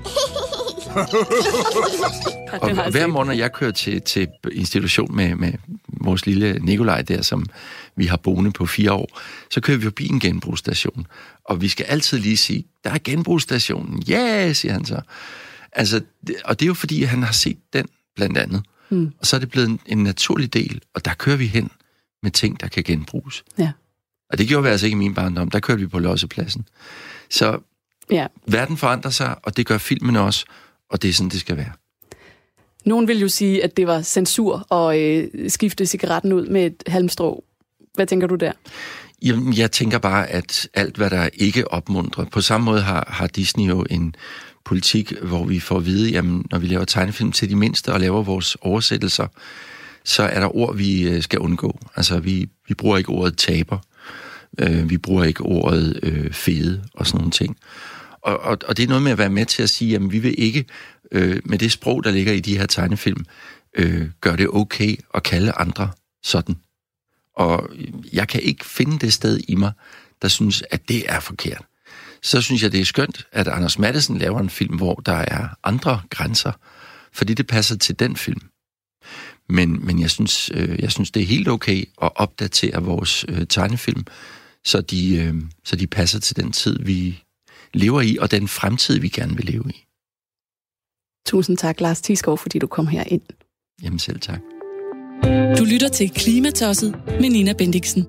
Og hver morgen, når jeg kører til, til institution med, med vores lille Nikolaj der, som vi har boende på fire år, så kører vi forbi en genbrugsstation. Og vi skal altid lige sige, der er genbrugsstationen. Ja, yeah, siger han så. Altså, det, og det er jo fordi, han har set den, blandt andet. Mm. Og så er det blevet en, en naturlig del, og der kører vi hen med ting, der kan genbruges. Ja. Og det gjorde vi altså ikke i min barndom. Der kørte vi på lossepladsen. Så ja. Verden forandrer sig, og det gør filmen også, og det er sådan, det skal være. Nogen vil jo sige, at det var censur at øh, skifte cigaretten ud med et halmstrå. Hvad tænker du der? Jamen, jeg tænker bare, at alt, hvad der ikke opmuntrer. På samme måde har, har Disney jo en politik, hvor vi får at vide, jamen, når vi laver tegnefilm til de mindste og laver vores oversættelser, så er der ord, vi skal undgå. Altså, vi, vi bruger ikke ordet taber. Øh, vi bruger ikke ordet øh, fede og sådan nogle ting. Og, og, og det er noget med at være med til at sige, jamen, vi vil ikke øh, med det sprog, der ligger i de her tegnefilm, øh, gøre det okay at kalde andre sådan. Og jeg kan ikke finde det sted i mig, der synes, at det er forkert. Så synes jeg, det er skønt, at Anders Matthesen laver en film, hvor der er andre grænser, fordi det passer til den film. Men, men jeg, synes, øh, jeg synes, det er helt okay at opdatere vores øh, tegnefilm, så de, øh, så de passer til den tid, vi lever i, og den fremtid, vi gerne vil leve i. Tusind tak, Lars Thiesgaard, fordi du kom her ind. Jamen selv tak. Du lytter til Klimatosset med Nina Bendixen.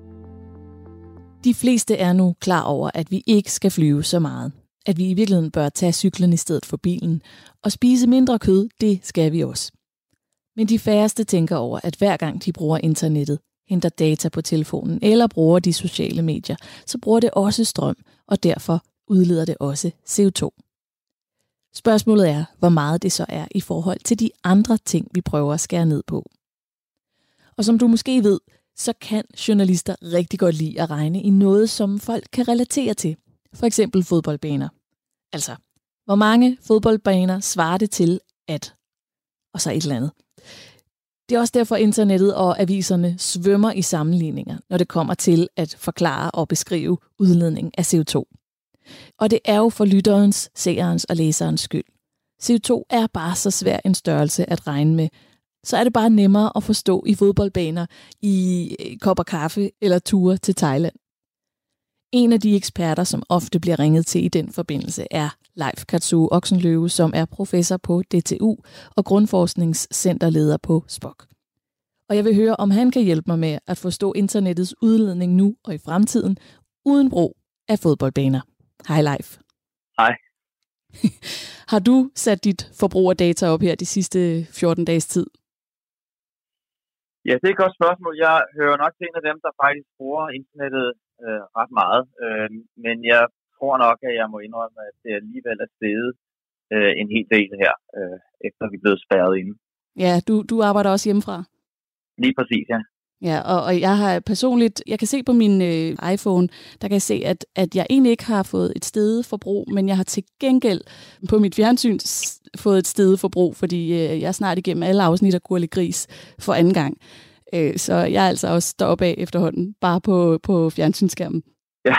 De fleste er nu klar over, at vi ikke skal flyve så meget. At vi i virkeligheden bør tage cyklen i stedet for bilen. Og spise mindre kød, det skal vi også. Men de færreste tænker over, at hver gang de bruger internettet, henter data på telefonen eller bruger de sociale medier, så bruger det også strøm, og derfor udleder det også C O to. Spørgsmålet er, hvor meget det så er i forhold til de andre ting, vi prøver at skære ned på. Og som du måske ved, så kan journalister rigtig godt lide at regne i noget, som folk kan relatere til. For eksempel fodboldbaner. Altså, hvor mange fodboldbaner svarer det til at... Og så et eller andet. Det er også derfor, internettet og aviserne svømmer i sammenligninger, når det kommer til at forklare og beskrive udledning af C O to. Og det er jo for lytterens, seerens og læserens skyld. C O to er bare så svær en størrelse at regne med. Så er det bare nemmere at forstå i fodboldbaner, i kopper kaffe eller ture til Thailand. En af de eksperter, som ofte bliver ringet til i den forbindelse, er Leif Katsuo Oksenløve, som er professor på D T U og grundforskningscenterleder på Spock. Og jeg vil høre, om han kan hjælpe mig med at forstå internettets udledning nu og i fremtiden, uden brug af fodboldbaner. Hej Leif. Hej. Har du sat dit forbrug af data op her de sidste fjorten dages tid? Ja, det er et godt spørgsmål. Jeg hører nok til en af dem, der faktisk bruger internettet øh, ret meget. Øh, men jeg tror nok, at jeg må indrømme, at det alligevel er steget øh, en hel del her, øh, efter vi er blevet spærret inde. Ja, du, du arbejder også hjemmefra. Lige præcis, ja. Ja, og, og jeg har personligt, jeg kan se på min øh, iPhone, der kan jeg se, at, at jeg egentlig ikke har fået et steget forbrug, men jeg har til gengæld på mit fjernsyn fået et steget forbrug, fordi øh, jeg er snart igennem alle afsnit af Gurli Gris for anden gang. Øh, så jeg er altså også deroppe af efterhånden, bare på, på fjernsynsskærmen. Ja,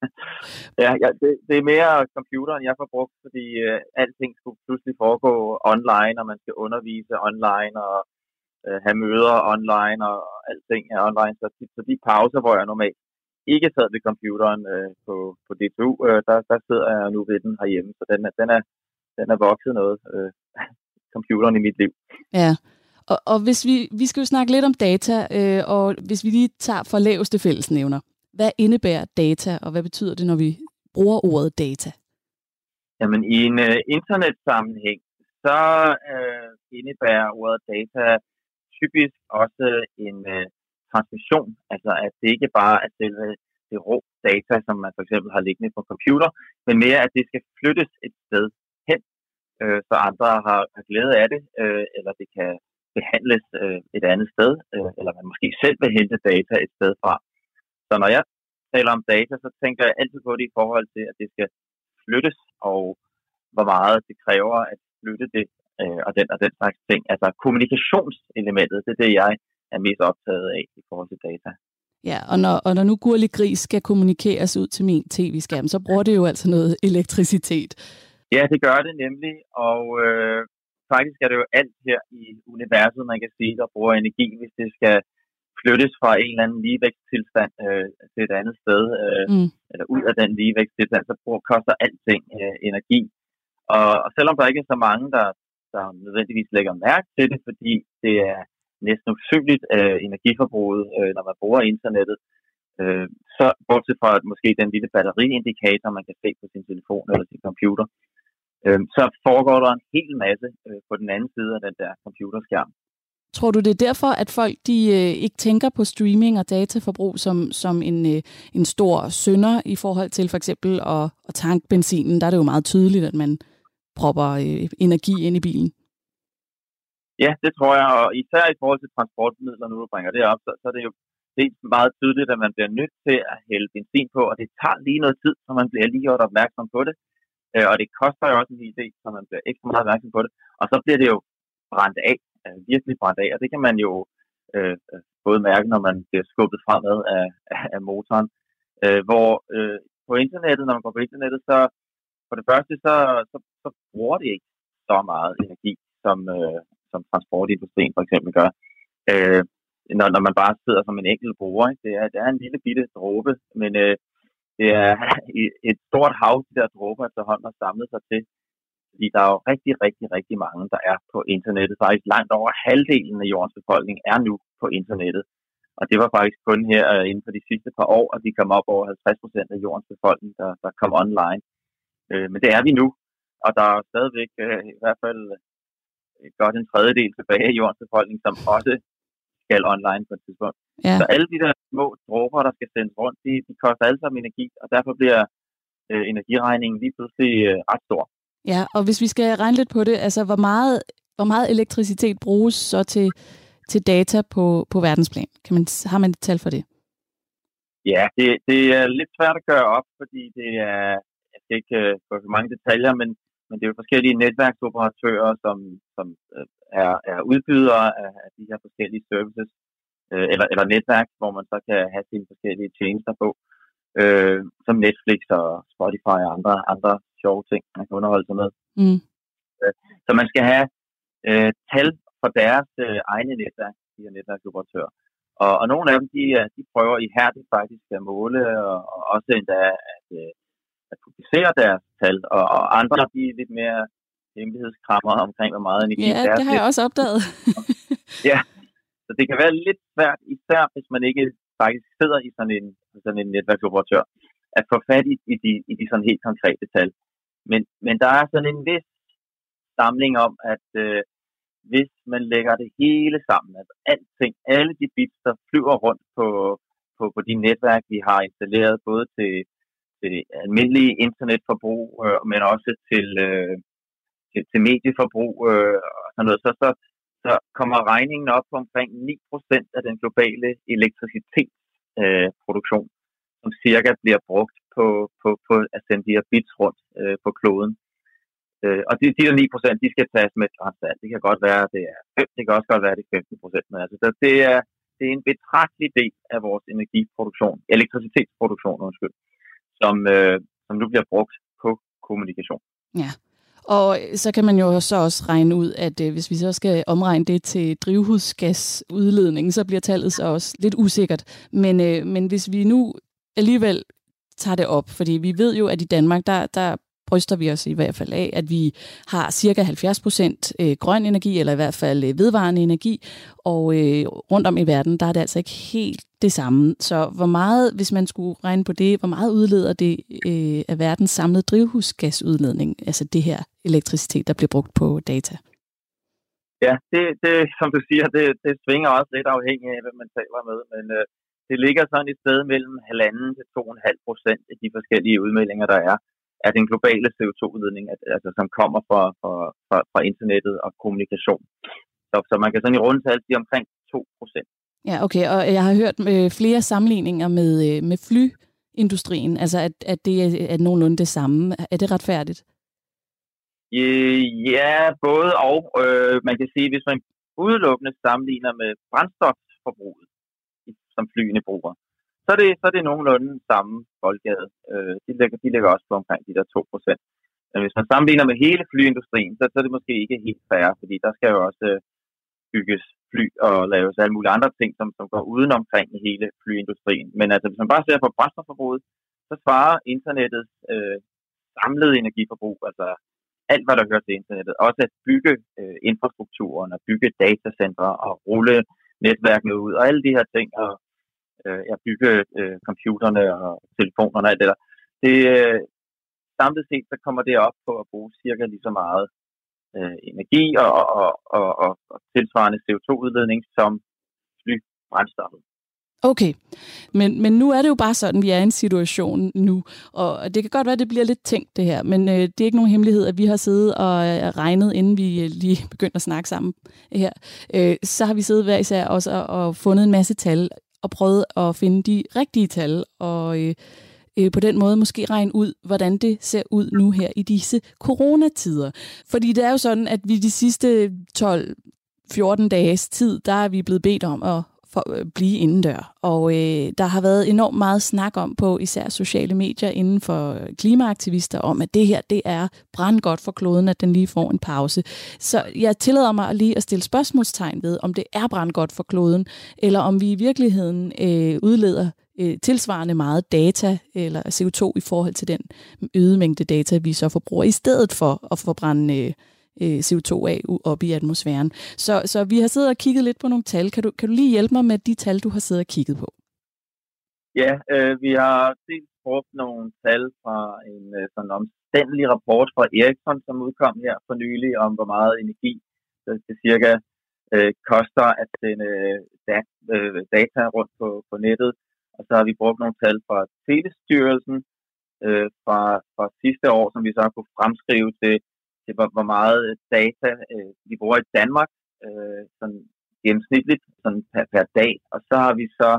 ja, ja det, det er mere computeren, jeg får brugt, fordi øh, alting skulle pludselig foregå online, og man skal undervise online, og have møder online, og alting er online. Så de, så de pauser, hvor jeg normalt ikke sad ved computeren øh, på, på D T U, øh, der, der sidder jeg nu ved den herhjemme. Så den er, den er, den er vokset noget, øh, computeren i mit liv. Ja, og, og hvis vi, vi skal jo snakke lidt om data, øh, og hvis vi lige tager for laveste fællesnævner. Hvad indebærer data, og hvad betyder det, når vi bruger ordet data? Jamen, i en øh, internetsammenhæng, så øh, indebærer ordet data typisk også en øh, transmission, altså at det ikke bare er selve det rå data, som man for eksempel har liggende på computer, men mere at det skal flyttes et sted hen, øh, så andre har, har glæde af det, øh, eller det kan behandles øh, et andet sted, øh, eller man måske selv vil hente data et sted fra. Så når jeg taler om data, så tænker jeg altid på det i forhold til, at det skal flyttes, og hvor meget det kræver at flytte det, og den og den slags ting. Altså kommunikationselementet, det er det, jeg er mest optaget af i forhold til data. Ja, og når, og når nu Gurli Gris skal kommunikeres ud til min tv-skærm, så bruger det jo altså noget elektricitet. Ja, det gør det nemlig, og øh, faktisk er det jo alt her i universet, man kan sige, der bruger energi, hvis det skal flyttes fra en eller anden ligevægtstilstand øh, til et andet sted, øh, mm. eller ud af den ligevægtstilstand, så bruger, koster alting øh, energi. Og, og selvom der ikke er så mange, der der nødvendigvis lægger mærke til det, fordi det er næsten usynligt øh, energiforbruget, øh, når man bruger internettet. Øh, så bortset fra måske den lille batteriindikator, man kan se på sin telefon eller sin computer, øh, så foregår der en hel masse øh, på den anden side af den der computerskærm. Tror du, det er derfor, at folk de øh, ikke tænker på streaming og dataforbrug som, som en, øh, en stor synder i forhold til for eksempel at, at tanke benzinen? Der er det jo meget tydeligt, at man propper øh, energi ind i bilen. Ja, det tror jeg, og især i forhold til transportmidler, nu du bringer det op, så, så er det jo det er meget tydeligt, at man bliver nødt til at hælde benzin på, og det tager lige noget tid, så man bliver lige gjort opmærksom på det. Øh, og det koster jo også en hel del, så man bliver ekstra meget opmærksom på det. Og så bliver det jo brændt af, øh, virkelig brændt af, og det kan man jo øh, både mærke, når man bliver skubbet fremad af, af, af motoren. Øh, hvor øh, på internettet, når man går på internettet, så for det første, så, så, så bruger det ikke så meget energi, som, øh, som transportindustrien for eksempel gør. Øh, Når, når man bare sidder som en enkelt bruger. Ikke? Det, er, det er en lille bitte dråbe, men øh, det er et stort hav, de der dråber efterhånden har samlet sig til. Fordi der er jo rigtig, rigtig, rigtig mange, der er på internettet. Faktisk langt over halvdelen af jordens befolkning er nu på internettet. Og det var faktisk kun her øh, inden for de sidste par år, at vi kom op over halvtreds procent af jordens befolkning, der, der kom online. Øh, men det er vi nu, og der er stadigvæk øh, i hvert fald øh, godt en tredjedel tilbage af jordens befolkning, som også skal online på et tidspunkt. Ja. Så alle de der små dråber, der skal sendes rundt, de, de koster alle sammen energi, og derfor bliver øh, energiregningen lige pludselig øh, ret stor. Ja, og hvis vi skal regne lidt på det, altså hvor meget, hvor meget elektricitet bruges så til, til data på, på verdensplan? Kan man, har man et tal for det? Ja, det, det er lidt svært at gøre op, fordi det er, jeg skal ikke øh, få for mange detaljer, men, men det er jo forskellige netværksoperatører, som, som øh, er, er udbydere af, af de her forskellige services, øh, eller, eller netværk, hvor man så kan have sine forskellige tjenester på, øh, som Netflix og Spotify og andre, andre sjove ting, man kan underholde sig med. Mm. Øh, så man skal have øh, tal for deres øh, egne netværk, de her netværksoperatører. Og, og nogle af dem, de, de prøver ihærdigt faktisk at måle, og, og også endda at, øh, at publicere deres tal, og, og andre, de er lidt mere hemmelighedskrammer omkring, hvor meget energi ja, der er. Det har jeg også opdaget. Ja, så det kan være lidt svært, især hvis man ikke faktisk sidder i sådan en, sådan en netværksoperatør, at få fat i, i, de, i de sådan helt konkrete tal. Men, men der er sådan en vis samling om, at øh, hvis man lægger det hele sammen, altså alting, alle de bits, der flyver rundt på, på, på de netværk, vi har installeret, både til, til almindelige internetforbrug, øh, men også til, øh, til, til medieforbrug øh, og sådan noget, så, så, så kommer regningen op på omkring ni procent af den globale elektricitetsproduktion, øh, som cirka bliver brugt på, på, på at sende de her bits rundt øh, på kloden. Øh, og de, de der ni procent, de skal tages med et gran salt. Det kan godt være, at det er fem, det kan også godt være, at det er femten procent. Men altså, det, er, det er en betragtelig del af vores energiproduktion, elektricitetsproduktion, undskyld, som, øh, som nu bliver brugt på kommunikation. Ja, og så kan man jo så også regne ud, at øh, hvis vi så skal omregne det til drivhusgasudledning, så bliver tallet så også lidt usikkert. Men, øh, men hvis vi nu alligevel tager det op, fordi vi ved jo, at i Danmark, der, der bryster vi os i hvert fald af, at vi har cirka halvfjerds procent grøn energi, eller i hvert fald vedvarende energi, og øh, rundt om i verden, der er det altså ikke helt det samme. Så hvor meget, hvis man skulle regne på det, hvor meget udleder det øh, af verdens samlede drivhusgasudledning, altså det her elektricitet, der bliver brugt på data? Ja, det, det som du siger, det, det svinger også lidt afhængig af, hvad man taler med, men øh, det ligger sådan et sted mellem halvanden til to komma fem procent af de forskellige udmeldinger, der er, af den globale C O to udledning, altså, som kommer fra, fra, fra, fra internettet og kommunikation. Så, så man kan sådan i rundtal sige omkring to procent. Ja, okay, og jeg har hørt øh, flere sammenligninger med, øh, med flyindustrien, altså at, at det er, er nogenlunde det samme. Er det retfærdigt? Øh, ja, både og. Øh, man kan sige, hvis man udelukkende sammenligner med brændstofforbruget, som flyene bruger, så er det, så er det nogenlunde samme boldgade. Øh, de, ligger, de ligger også på omkring de der to procent. Men hvis man sammenligner med hele flyindustrien, så, så er det måske ikke helt fair, fordi der skal jo også øh, bygges fly og laves alle mulige andre ting, som, som går uden omkring hele flyindustrien. Men altså, hvis man bare ser på brændstofforbruget, så svarer internettets øh, samlede energiforbrug, altså alt, hvad der hører til internettet. Også at bygge øh, infrastrukturen, og bygge datacentre, og rulle netværkene ud, og alle de her ting, og øh, ja, bygge øh, computerne og telefonerne og alt det der. Det, øh, samlet set, så kommer det op på at bruge cirka lige så meget øh, energi og, og, og, og, og tilsvarende C O to udledning som flybrændstoffet. Okay, men, men nu er det jo bare sådan, vi er i en situation nu, og det kan godt være, at det bliver lidt tænkt det her, men øh, det er ikke nogen hemmelighed, at vi har siddet og øh, regnet, inden vi øh, lige begyndte at snakke sammen her. Øh, så har vi siddet hver især også og, og fundet en masse tal, og prøvet at finde de rigtige tal, og øh, øh, på den måde måske regne ud, hvordan det ser ud nu her i disse coronatider. Fordi det er jo sådan, at vi de sidste tolv fjorten dages tid, der er vi blevet bedt om at for at blive indendør. Og øh, der har været enormt meget snak om på især sociale medier inden for klimaaktivister om, at det her, det er brandgodt for kloden, at den lige får en pause. Så jeg tillader mig lige at stille spørgsmålstegn ved, om det er brandgodt for kloden, eller om vi i virkeligheden øh, udleder øh, tilsvarende meget data eller C O to i forhold til den øgede mængde data, vi så forbruger, i stedet for at forbrænde øh, C O to af op i atmosfæren. Så, så vi har siddet og kigget lidt på nogle tal. Kan du, kan du lige hjælpe mig med de tal, du har siddet og kigget på? Ja, øh, vi har set brugt nogle tal fra en øh, sådan omstændelig rapport fra Ericsson, som udkom her for nylig, om hvor meget energi det, det cirka øh, koster at sende dat, øh, data rundt på, på nettet. Og så har vi brugt nogle tal fra Telestyrelsen øh, fra, fra sidste år, som vi så har kunne fremskrive til til hvor, hvor meget data øh, vi bruger i Danmark, øh, sådan gennemsnitligt sådan per, per dag. Og så har vi så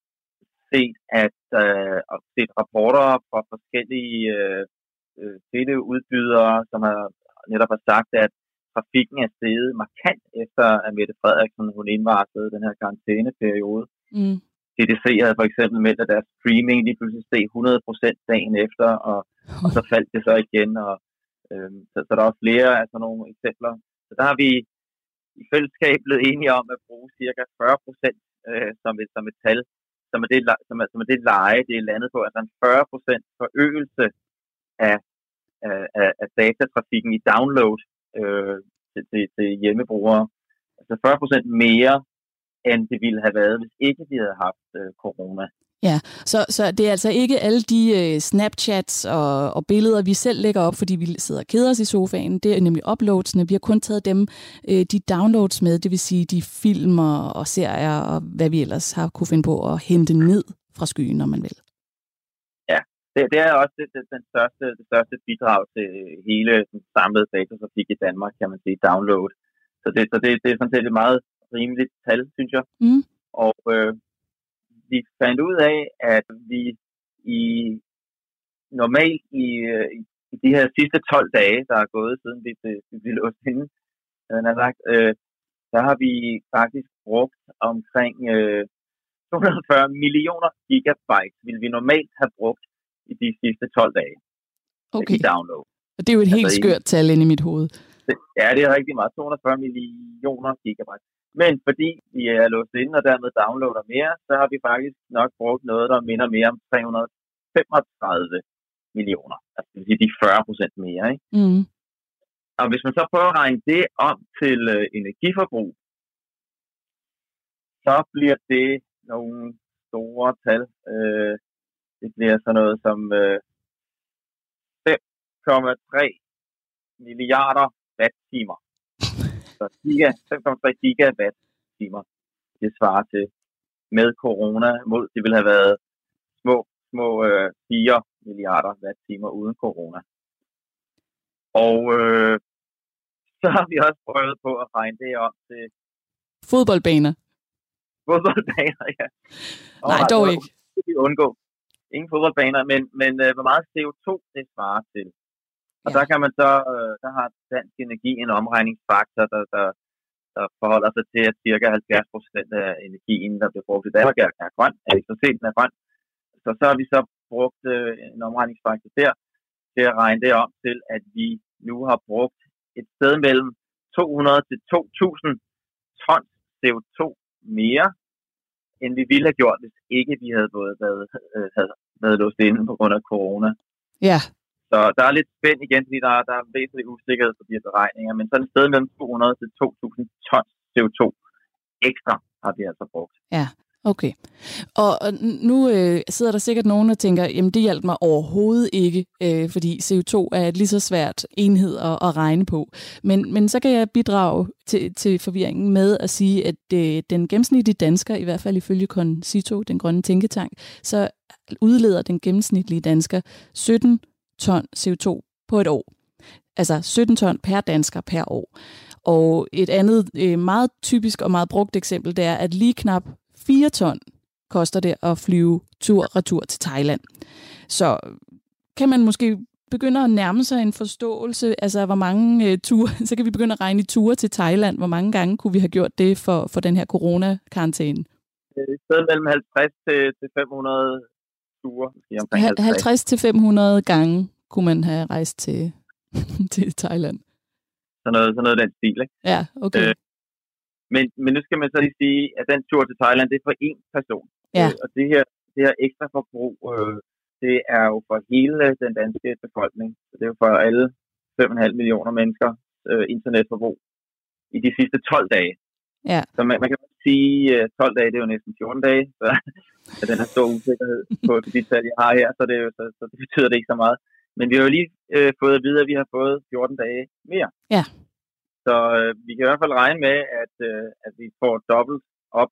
set, at øh, set rapporter fra forskellige øh, øh, teleudbydere, som har netop har sagt, at trafikken er steget markant efter, at Mette Frederiksen hun indvarslede den her karantæneperiode. Mm. C D C havde for eksempel meldt, at deres streaming lige pludselig steg hundrede procent dagen efter, og, og så faldt det så igen, og Så, så der er flere af sådan nogle eksempler. Så der har vi i fællesskab blevet enige om at bruge cirka fyrre procent øh, som, et, som et tal, som er det, som er, som er det leje, det er landet på. Altså en fyrre procent forøgelse af, af, af datatrafikken i download øh, til, til, til hjemmebrugere. Altså fyrre procent mere, end det ville have været, hvis ikke vi havde haft øh, corona. Ja, så, så det er altså ikke alle de uh, Snapchats og, og billeder, vi selv lægger op, fordi vi sidder og keder os i sofaen. Det er nemlig uploadsene. Vi har kun taget dem, uh, de downloads med, det vil sige de filmer og serier og hvad vi ellers har kunne finde på at hente ned fra skyen, når man vil. Ja, det, det er også det, det, den største, det største bidrag til hele den samlede datatrafik i Danmark, kan man sige, download. Så det, så det, det er sådan set et meget rimeligt tal, synes jeg. Mm. Og øh, vi fandt ud af, at vi i normalt i, i de her sidste tolv dage, der er gået siden vi blev låst inde, øh, der har vi faktisk brugt omkring øh, to hundrede og fyrre millioner gigabyte, vil vi normalt have brugt i de sidste tolv dage. Okay. I download. Og det er jo et helt altså, skørt tal inde i mit hoved. Det, ja, det er rigtig meget. to hundrede og fyrre millioner gigabyte. Men fordi vi er låst inde og dermed downloader mere, så har vi faktisk nok brugt noget, der minder mere om tre hundrede og femogtredive millioner. Altså det vil sige, de fyrre procent mere. Ikke? Mm. Og hvis man så prøver at regne det om til øh, energiforbrug, så bliver det nogle store tal. Øh, det bliver sådan noget som øh, fem komma tre milliarder watt-timer. Så fem komma tre gigawatt-timer, det svarer til med corona mod, det ville have været små, små øh, fire milliarder watt-timer uden corona. Og øh, så har vi også prøvet på at regne det om til fodboldbaner. Fodboldbaner, ja. Og Nej, dog ikke. Det kan vi undgå. Ingen fodboldbaner, men, men øh, hvor meget C O to det svarer til. Og ja. der kan man så, øh, der har Dansk Energi en omregningsfaktor, der, der, der forholder sig til, at cirka halvfjerds procent af energien, der bliver brugt i Danmark, er grøn, er elektriciteten er grøn. Så så har vi så brugt øh, en omregningsfaktor der, til at regne det om til, at vi nu har brugt et sted mellem to hundrede til to tusind ton C O to mere, end vi ville have gjort, hvis ikke vi havde været, været, havde været låst inde på grund af corona. Ja. Så der er lidt spændt igen, fordi der, der er væsentlig usikkerhed på de her beregninger, men sådan et sted mellem to hundrede til to tusind tons C O to ekstra har vi altså brugt. Ja, okay. Og, og nu øh, sidder der sikkert nogen, der tænker, jamen det hjalp mig overhovedet ikke, øh, fordi C O to er et lige så svært enhed at, at regne på. Men, men så kan jeg bidrage til, til forvirringen med at sige, at øh, den gennemsnitlige dansker, i hvert fald ifølge Concito, den grønne tænketank, så udleder den gennemsnitlige dansker sytten ton C O to på et år. Altså sytten ton per dansker per år. Og et andet øh, meget typisk og meget brugt eksempel, det er, at lige knap fire ton koster det at flyve tur-retur til Thailand. Så kan man måske begynde at nærme sig en forståelse, altså hvor mange øh, ture, så kan vi begynde at regne i ture til Thailand. Hvor mange gange kunne vi have gjort det for, for den her corona-karantæne? Et sted mellem halvtreds til fem hundrede ture. halvtreds til fem hundrede gange kunne man have rejst til, til Thailand. Sådan noget, sådan noget af den stil, ikke? Ja, okay. Øh, men, men nu skal man så lige sige, at den tur til Thailand, det er for én person. Ja. Øh, og det her, det her ekstra forbrug, øh, det er jo for hele den danske befolkning. Så det er jo for alle fem komma fem millioner mennesker øh, internetforbrug i de sidste tolv dage. Ja. Så man, man kan sige, at tolv dage, det er jo næsten fjorten dage, så at den har stor usikkerhed på de tal, jeg har her, så det, jo, så, så det betyder det ikke så meget. Men vi har jo lige øh, fået at vide, at vi har fået fjorten dage mere. Ja. Så øh, vi kan i hvert fald regne med, at, øh, at vi får dobbelt op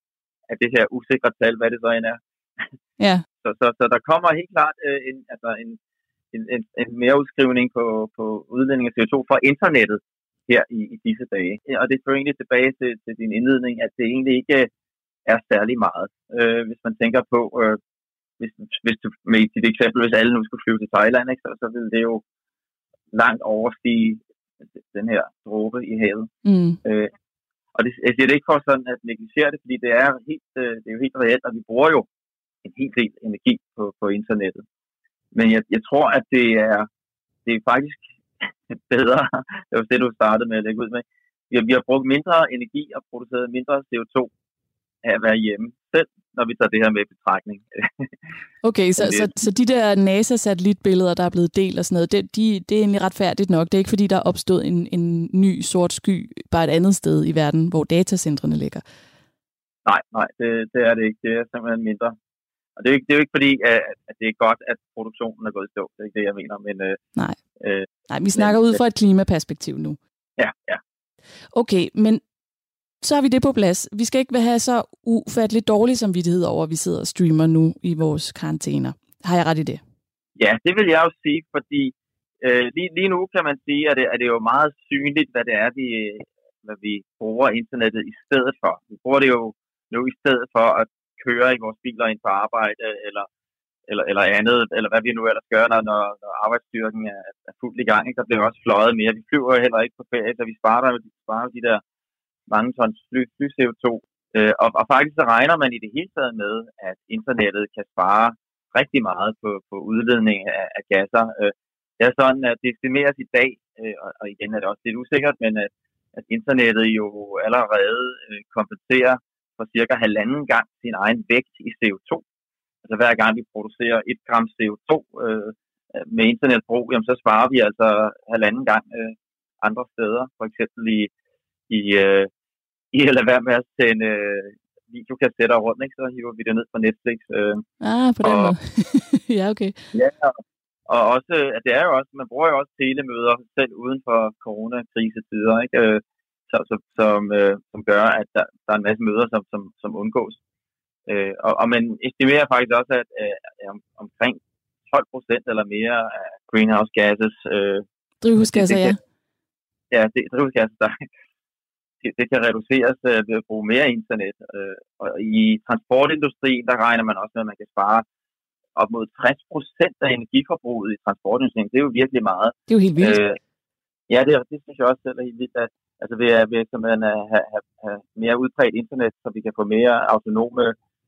af det her usikre tal, hvad det så end er. Ja. så, så, så der kommer helt klart øh, en, altså en, en, en, en mere udskrivning på, på udledning af C O to fra internettet her i, i disse dage. Og det fører egentlig tilbage til, til din indledning, at det egentlig ikke er særlig meget. Øh, hvis man tænker på, øh, hvis, hvis du, med dit eksempel, hvis alle nu skulle flyve til Thailand, ikke, så, så ville det jo langt overstige den her dråbe i havet. Mm. Øh, og det, jeg siger det ikke for sådan at negligere det, fordi det er, helt, det er jo helt reelt, og vi bruger jo en helt del energi på, på internettet. Men jeg, jeg tror, at det er, det er faktisk bedre, det var det, du startede med at lægge ud med. Vi har, vi har brugt mindre energi og produceret mindre C O to af at være hjemme selv, når vi tager det her med i betragtning. Okay, så, så, så de der NASA-satellitbilleder, der er blevet delt og sådan noget, det, de, det er egentlig retfærdigt nok. Det er ikke, fordi der er opstået en, en ny sort sky bare et andet sted i verden, hvor datacentrene ligger. Nej, nej, det, det er det ikke. Det er simpelthen mindre. Og det er, ikke, det er jo ikke fordi, at, at det er godt, at produktionen er gået i stå. Det er ikke det, jeg mener. Men, nej. Øh, nej, vi snakker men, ud fra et klimaperspektiv nu. Ja, ja. Okay, men så har vi det på plads. Vi skal ikke have så ufatteligt dårlig samvittighed over, at vi sidder og streamer nu i vores karantæner. Har jeg ret i det? Ja, det vil jeg jo sige, fordi øh, lige, lige nu kan man sige, at det, at det er jo meget synligt, hvad det er, vi, hvad vi bruger internettet i stedet for. Vi bruger det jo nu i stedet for at køre i vores biler ind på arbejde, eller, eller, eller andet, eller hvad vi nu ellers gør, når, når arbejdsstyrken er, er fuldt i gang. Ikke? Der bliver også fløjet mere. Vi flyver heller ikke på ferie, så vi sparer, vi sparer de der mange tons fly, fly C O to. Øh, og, og faktisk så regner man i det hele taget med, at internettet kan spare rigtig meget på, på udledning af, af gasser. Øh, det er sådan, at det estimeres i dag, øh, og, og igen er det også lidt usikkert, men at, at internettet jo allerede øh, kompenserer for cirka halvanden gang sin egen vægt i C O to. Altså hver gang vi producerer et gram C O to øh, med internetbrug, jamen, så sparer vi altså halvanden gang øh, andre steder. For eksempel i i, øh, i eller være med at sende øh, videokassetter rundt, ikke? Så hiver vi det ned fra Netflix. Øh, ah, på den og, måde. Ja, okay. Ja, og, og også, at det er jo også, man bruger jo også telemøder selv uden for coronakrisetider, ikke? Øh, så, så, som, øh, som gør, at der, der er en masse møder, som, som, som undgås. Øh, og, og man estimerer faktisk også, at øh, om, omkring tolv procent eller mere af greenhouse gases. Øh, drivhusgasser, det, det, ja. Ja, det er drivhusgasser, der det, det kan reduceres øh, ved at bruge mere internet. Øh, og i transportindustrien, der regner man også med, at man kan spare op mod tres procent af energiforbruget i transportindustrien. Det er jo virkelig meget. Det er jo helt vildt. Øh, ja, det, det synes jeg også selv er helt vildt, at altså ved at, ved at have, have, have mere udbredt internet, så vi kan få mere autonome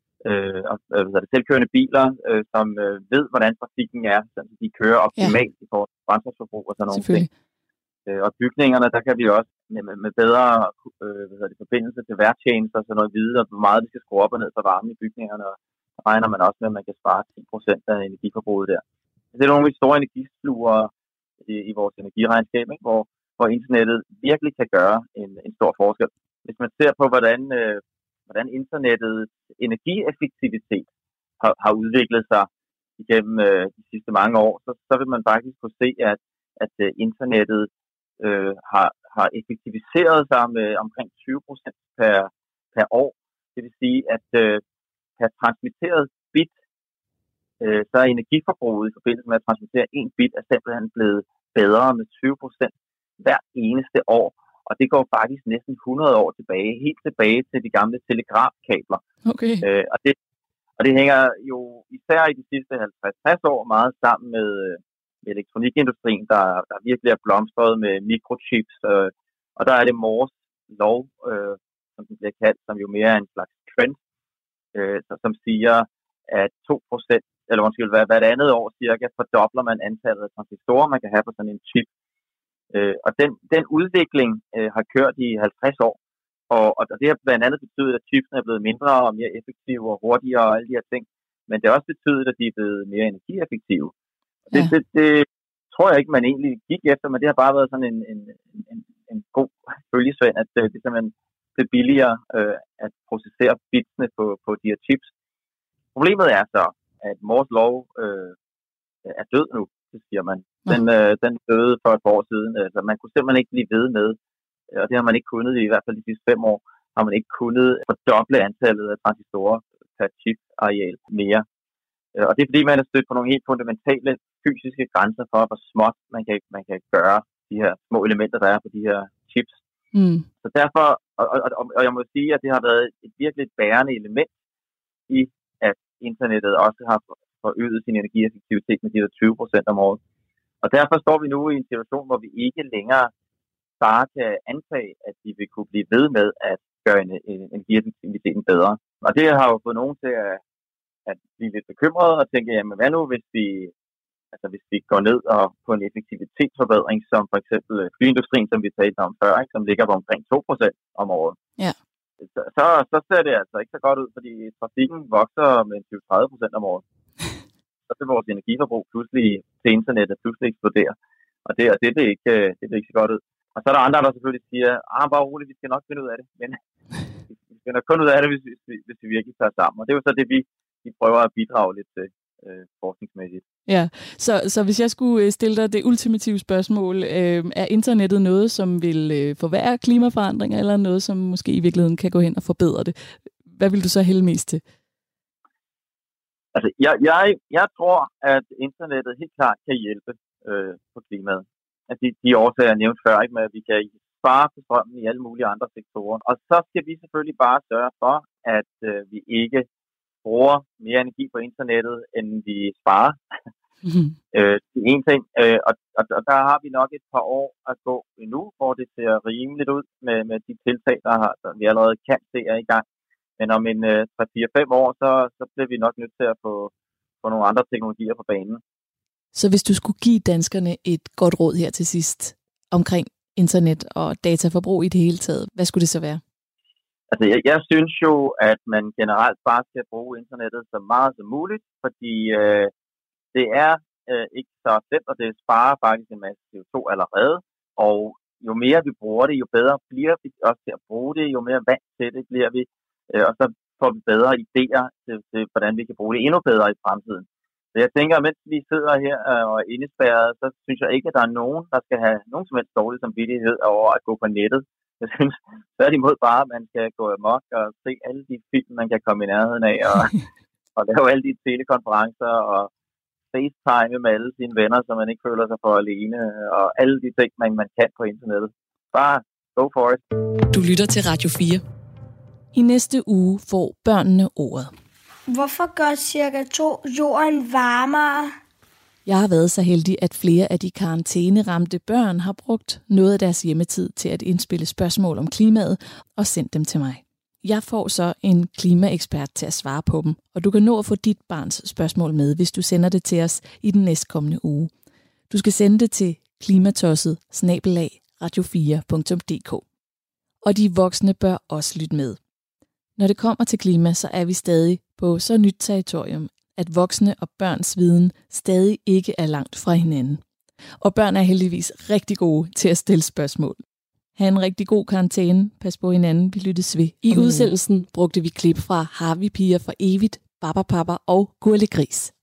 øh, og, øh, selvkørende biler, øh, som øh, ved, hvordan trafikken er, så de kører optimalt ja. I forhold til brændstofforbrug og sådan nogle ting. Øh, og bygningerne, der kan vi også med, med bedre øh, hvad det, forbindelse til værtjenester og sådan noget vide, og hvor meget vi skal skrue op og ned for varme i bygningerne, og så regner man også med, at man kan spare ti procent af energiforbruget der. Det er nogle af de store energifluer i, i vores energiregnskab, ikke? Hvor, hvor internettet virkelig kan gøre en, en stor forskel. Hvis man ser på, hvordan, øh, hvordan internettets energieffektivitet har, har udviklet sig igennem øh, de sidste mange år, så, så vil man faktisk kunne se, at, at øh, internettet øh, har, har effektiviseret sig med omkring tyve procent per, per år. Det vil sige, at øh, per transmitteret bit, øh, så er energiforbruget i forbindelse med at transmittere en bit er simpelthen blevet bedre med tyve procent hver eneste år. Og det går faktisk næsten hundrede år tilbage, helt tilbage til de gamle telegrafkabler. Okay. Øh, og, det, og det hænger jo især i de sidste halvtreds til tres år meget sammen med, med elektronikindustrien, der, der virkelig er blomstret med mikrochips. Øh, og der er det Moores lov, øh, som den bliver kaldt, som jo mere er en slags trend, øh, så, som siger, at to procent, eller undskyld, hver, hvert andet år cirka, fordobler man antallet af transistorer, man kan have på sådan en chip. Øh, og den, den udvikling øh, har kørt i halvtreds år, og, og det har blandt andet betydet, at chipsene er blevet mindre og mere effektive og hurtigere og alle de her ting, men det har også betydet, at de er blevet mere energieffektive. Ja. Det, det, det tror jeg ikke, man egentlig gik efter, men det har bare været sådan en, en, en, en god følgesvend, at det, det simpelthen blev billigere øh, at processere bitsene på, på de her chips. Problemet er så, at Moores lov øh, er død nu, det siger man. Den, øh, den døde for et par år siden. Altså, man kunne simpelthen ikke blive ved med, og det har man ikke kunnet, i hvert fald de sidste fem år, har man ikke kunnet fordoble antallet af transistorer per chip-areal mere. Og det er fordi, man er stødt på nogle helt fundamentale fysiske grænser for, hvor småt man kan, man kan gøre de her små elementer, der er på de her chips. Mm. Så derfor, og, og, og jeg må sige, at det har været et virkelig bærende element i, at internettet også har forøget sin energieffektivitet med de her tyve procent om året. Og derfor står vi nu i en situation, hvor vi ikke længere bare kan antage, at vi vil kunne blive ved med at gøre energieffektiviteten bedre. Og det har jo fået nogen til at, at blive lidt bekymrede og tænke, jamen hvad nu, hvis vi, altså hvis vi går ned og på en effektivitetsforbedring, som for eksempel flyindustrien, som vi talte om før, ikke, som ligger på omkring to procent om året. Ja. Så, så, så ser det altså ikke så godt ud, fordi trafikken vokser med tyve til tredive procent om året. Så vil vores energiforbrug pludselig til internettet pludselig eksplodere. Og det, og det, det, er ikke, det er ikke så godt ud. Og så er der andre, der selvfølgelig siger, ah, bare roligt, vi skal nok finde ud af det. Men vi skal nok kun ud af det, hvis, hvis, hvis vi virkelig tager sammen. Og det er jo så det, vi, vi prøver at bidrage lidt til øh, forskningsmæssigt. Ja, så, så hvis jeg skulle stille dig det ultimative spørgsmål, øh, er internettet noget, som vil øh, forværre klimaforandringer, eller noget, som måske i virkeligheden kan gå hen og forbedre det? Hvad vil du så hælde mest til? Altså, jeg, jeg, jeg tror, at internettet helt klart kan hjælpe øh, på klimaet. At de, de årsager, jeg nævnte før, ikke, med at vi kan spare på strømmen i alle mulige andre sektorer. Og så skal vi selvfølgelig bare sørge for, at øh, vi ikke bruger mere energi på internettet, end vi sparer. Mm-hmm. øh, det er en ting. Øh, og, og, og der har vi nok et par år at gå endnu, hvor det ser rimeligt ud med, med de tiltag, der, har, der vi allerede kan se er i gang. Men om en øh, tre fire fem år, så, så bliver vi nok nødt til at få, få nogle andre teknologier på banen. Så hvis du skulle give danskerne et godt råd her til sidst omkring internet og dataforbrug i det hele taget, hvad skulle det så være? Altså, jeg, jeg synes jo, at man generelt bare skal bruge internettet så meget som muligt, fordi øh, det er øh, ikke så slemt, og det sparer faktisk en masse C O to allerede. Og jo mere vi bruger det, jo bedre bliver vi også til at bruge det, jo mere vant til det bliver vi. Øh, og så får vi bedre idéer til, til, hvordan vi kan bruge det endnu bedre i fremtiden. Så jeg tænker, at mens vi sidder her og er indespærret, så synes jeg ikke, at der er nogen, der skal have nogen som helst dårlig samvittighed over at gå på nettet. Jeg synes tværtimod bare, at man skal gå amok og se alle de film, man kan komme i nærheden af, og, og lave alle de telekonferencer og FaceTime med alle sine venner, så man ikke føler sig for alene, og alle de ting, man, man kan på internettet. Bare go for it. Du lytter til Radio fire. I næste uge får børnene ordet. Hvorfor gør cirka to jorden varmere? Jeg har været så heldig, at flere af de karantæneramte børn har brugt noget af deres hjemmetid til at indspille spørgsmål om klimaet og sendt dem til mig. Jeg får så en klimaekspert til at svare på dem, og du kan nå at få dit barns spørgsmål med, hvis du sender det til os i den næstkommende uge. Du skal sende det til klimatosset snabel-a radio fire punktum d k. Og de voksne bør også lytte med. Når det kommer til klima, så er vi stadig på så nyt territorium, at voksne og børns viden stadig ikke er langt fra hinanden. Og børn er heldigvis rigtig gode til at stille spørgsmål. Ha' en rigtig god karantæne. Pas på hinanden. Vi lyttes ved. I udsendelsen brugte vi klip fra Harvey Piger for evigt, Barbapapa og Gurli Gris.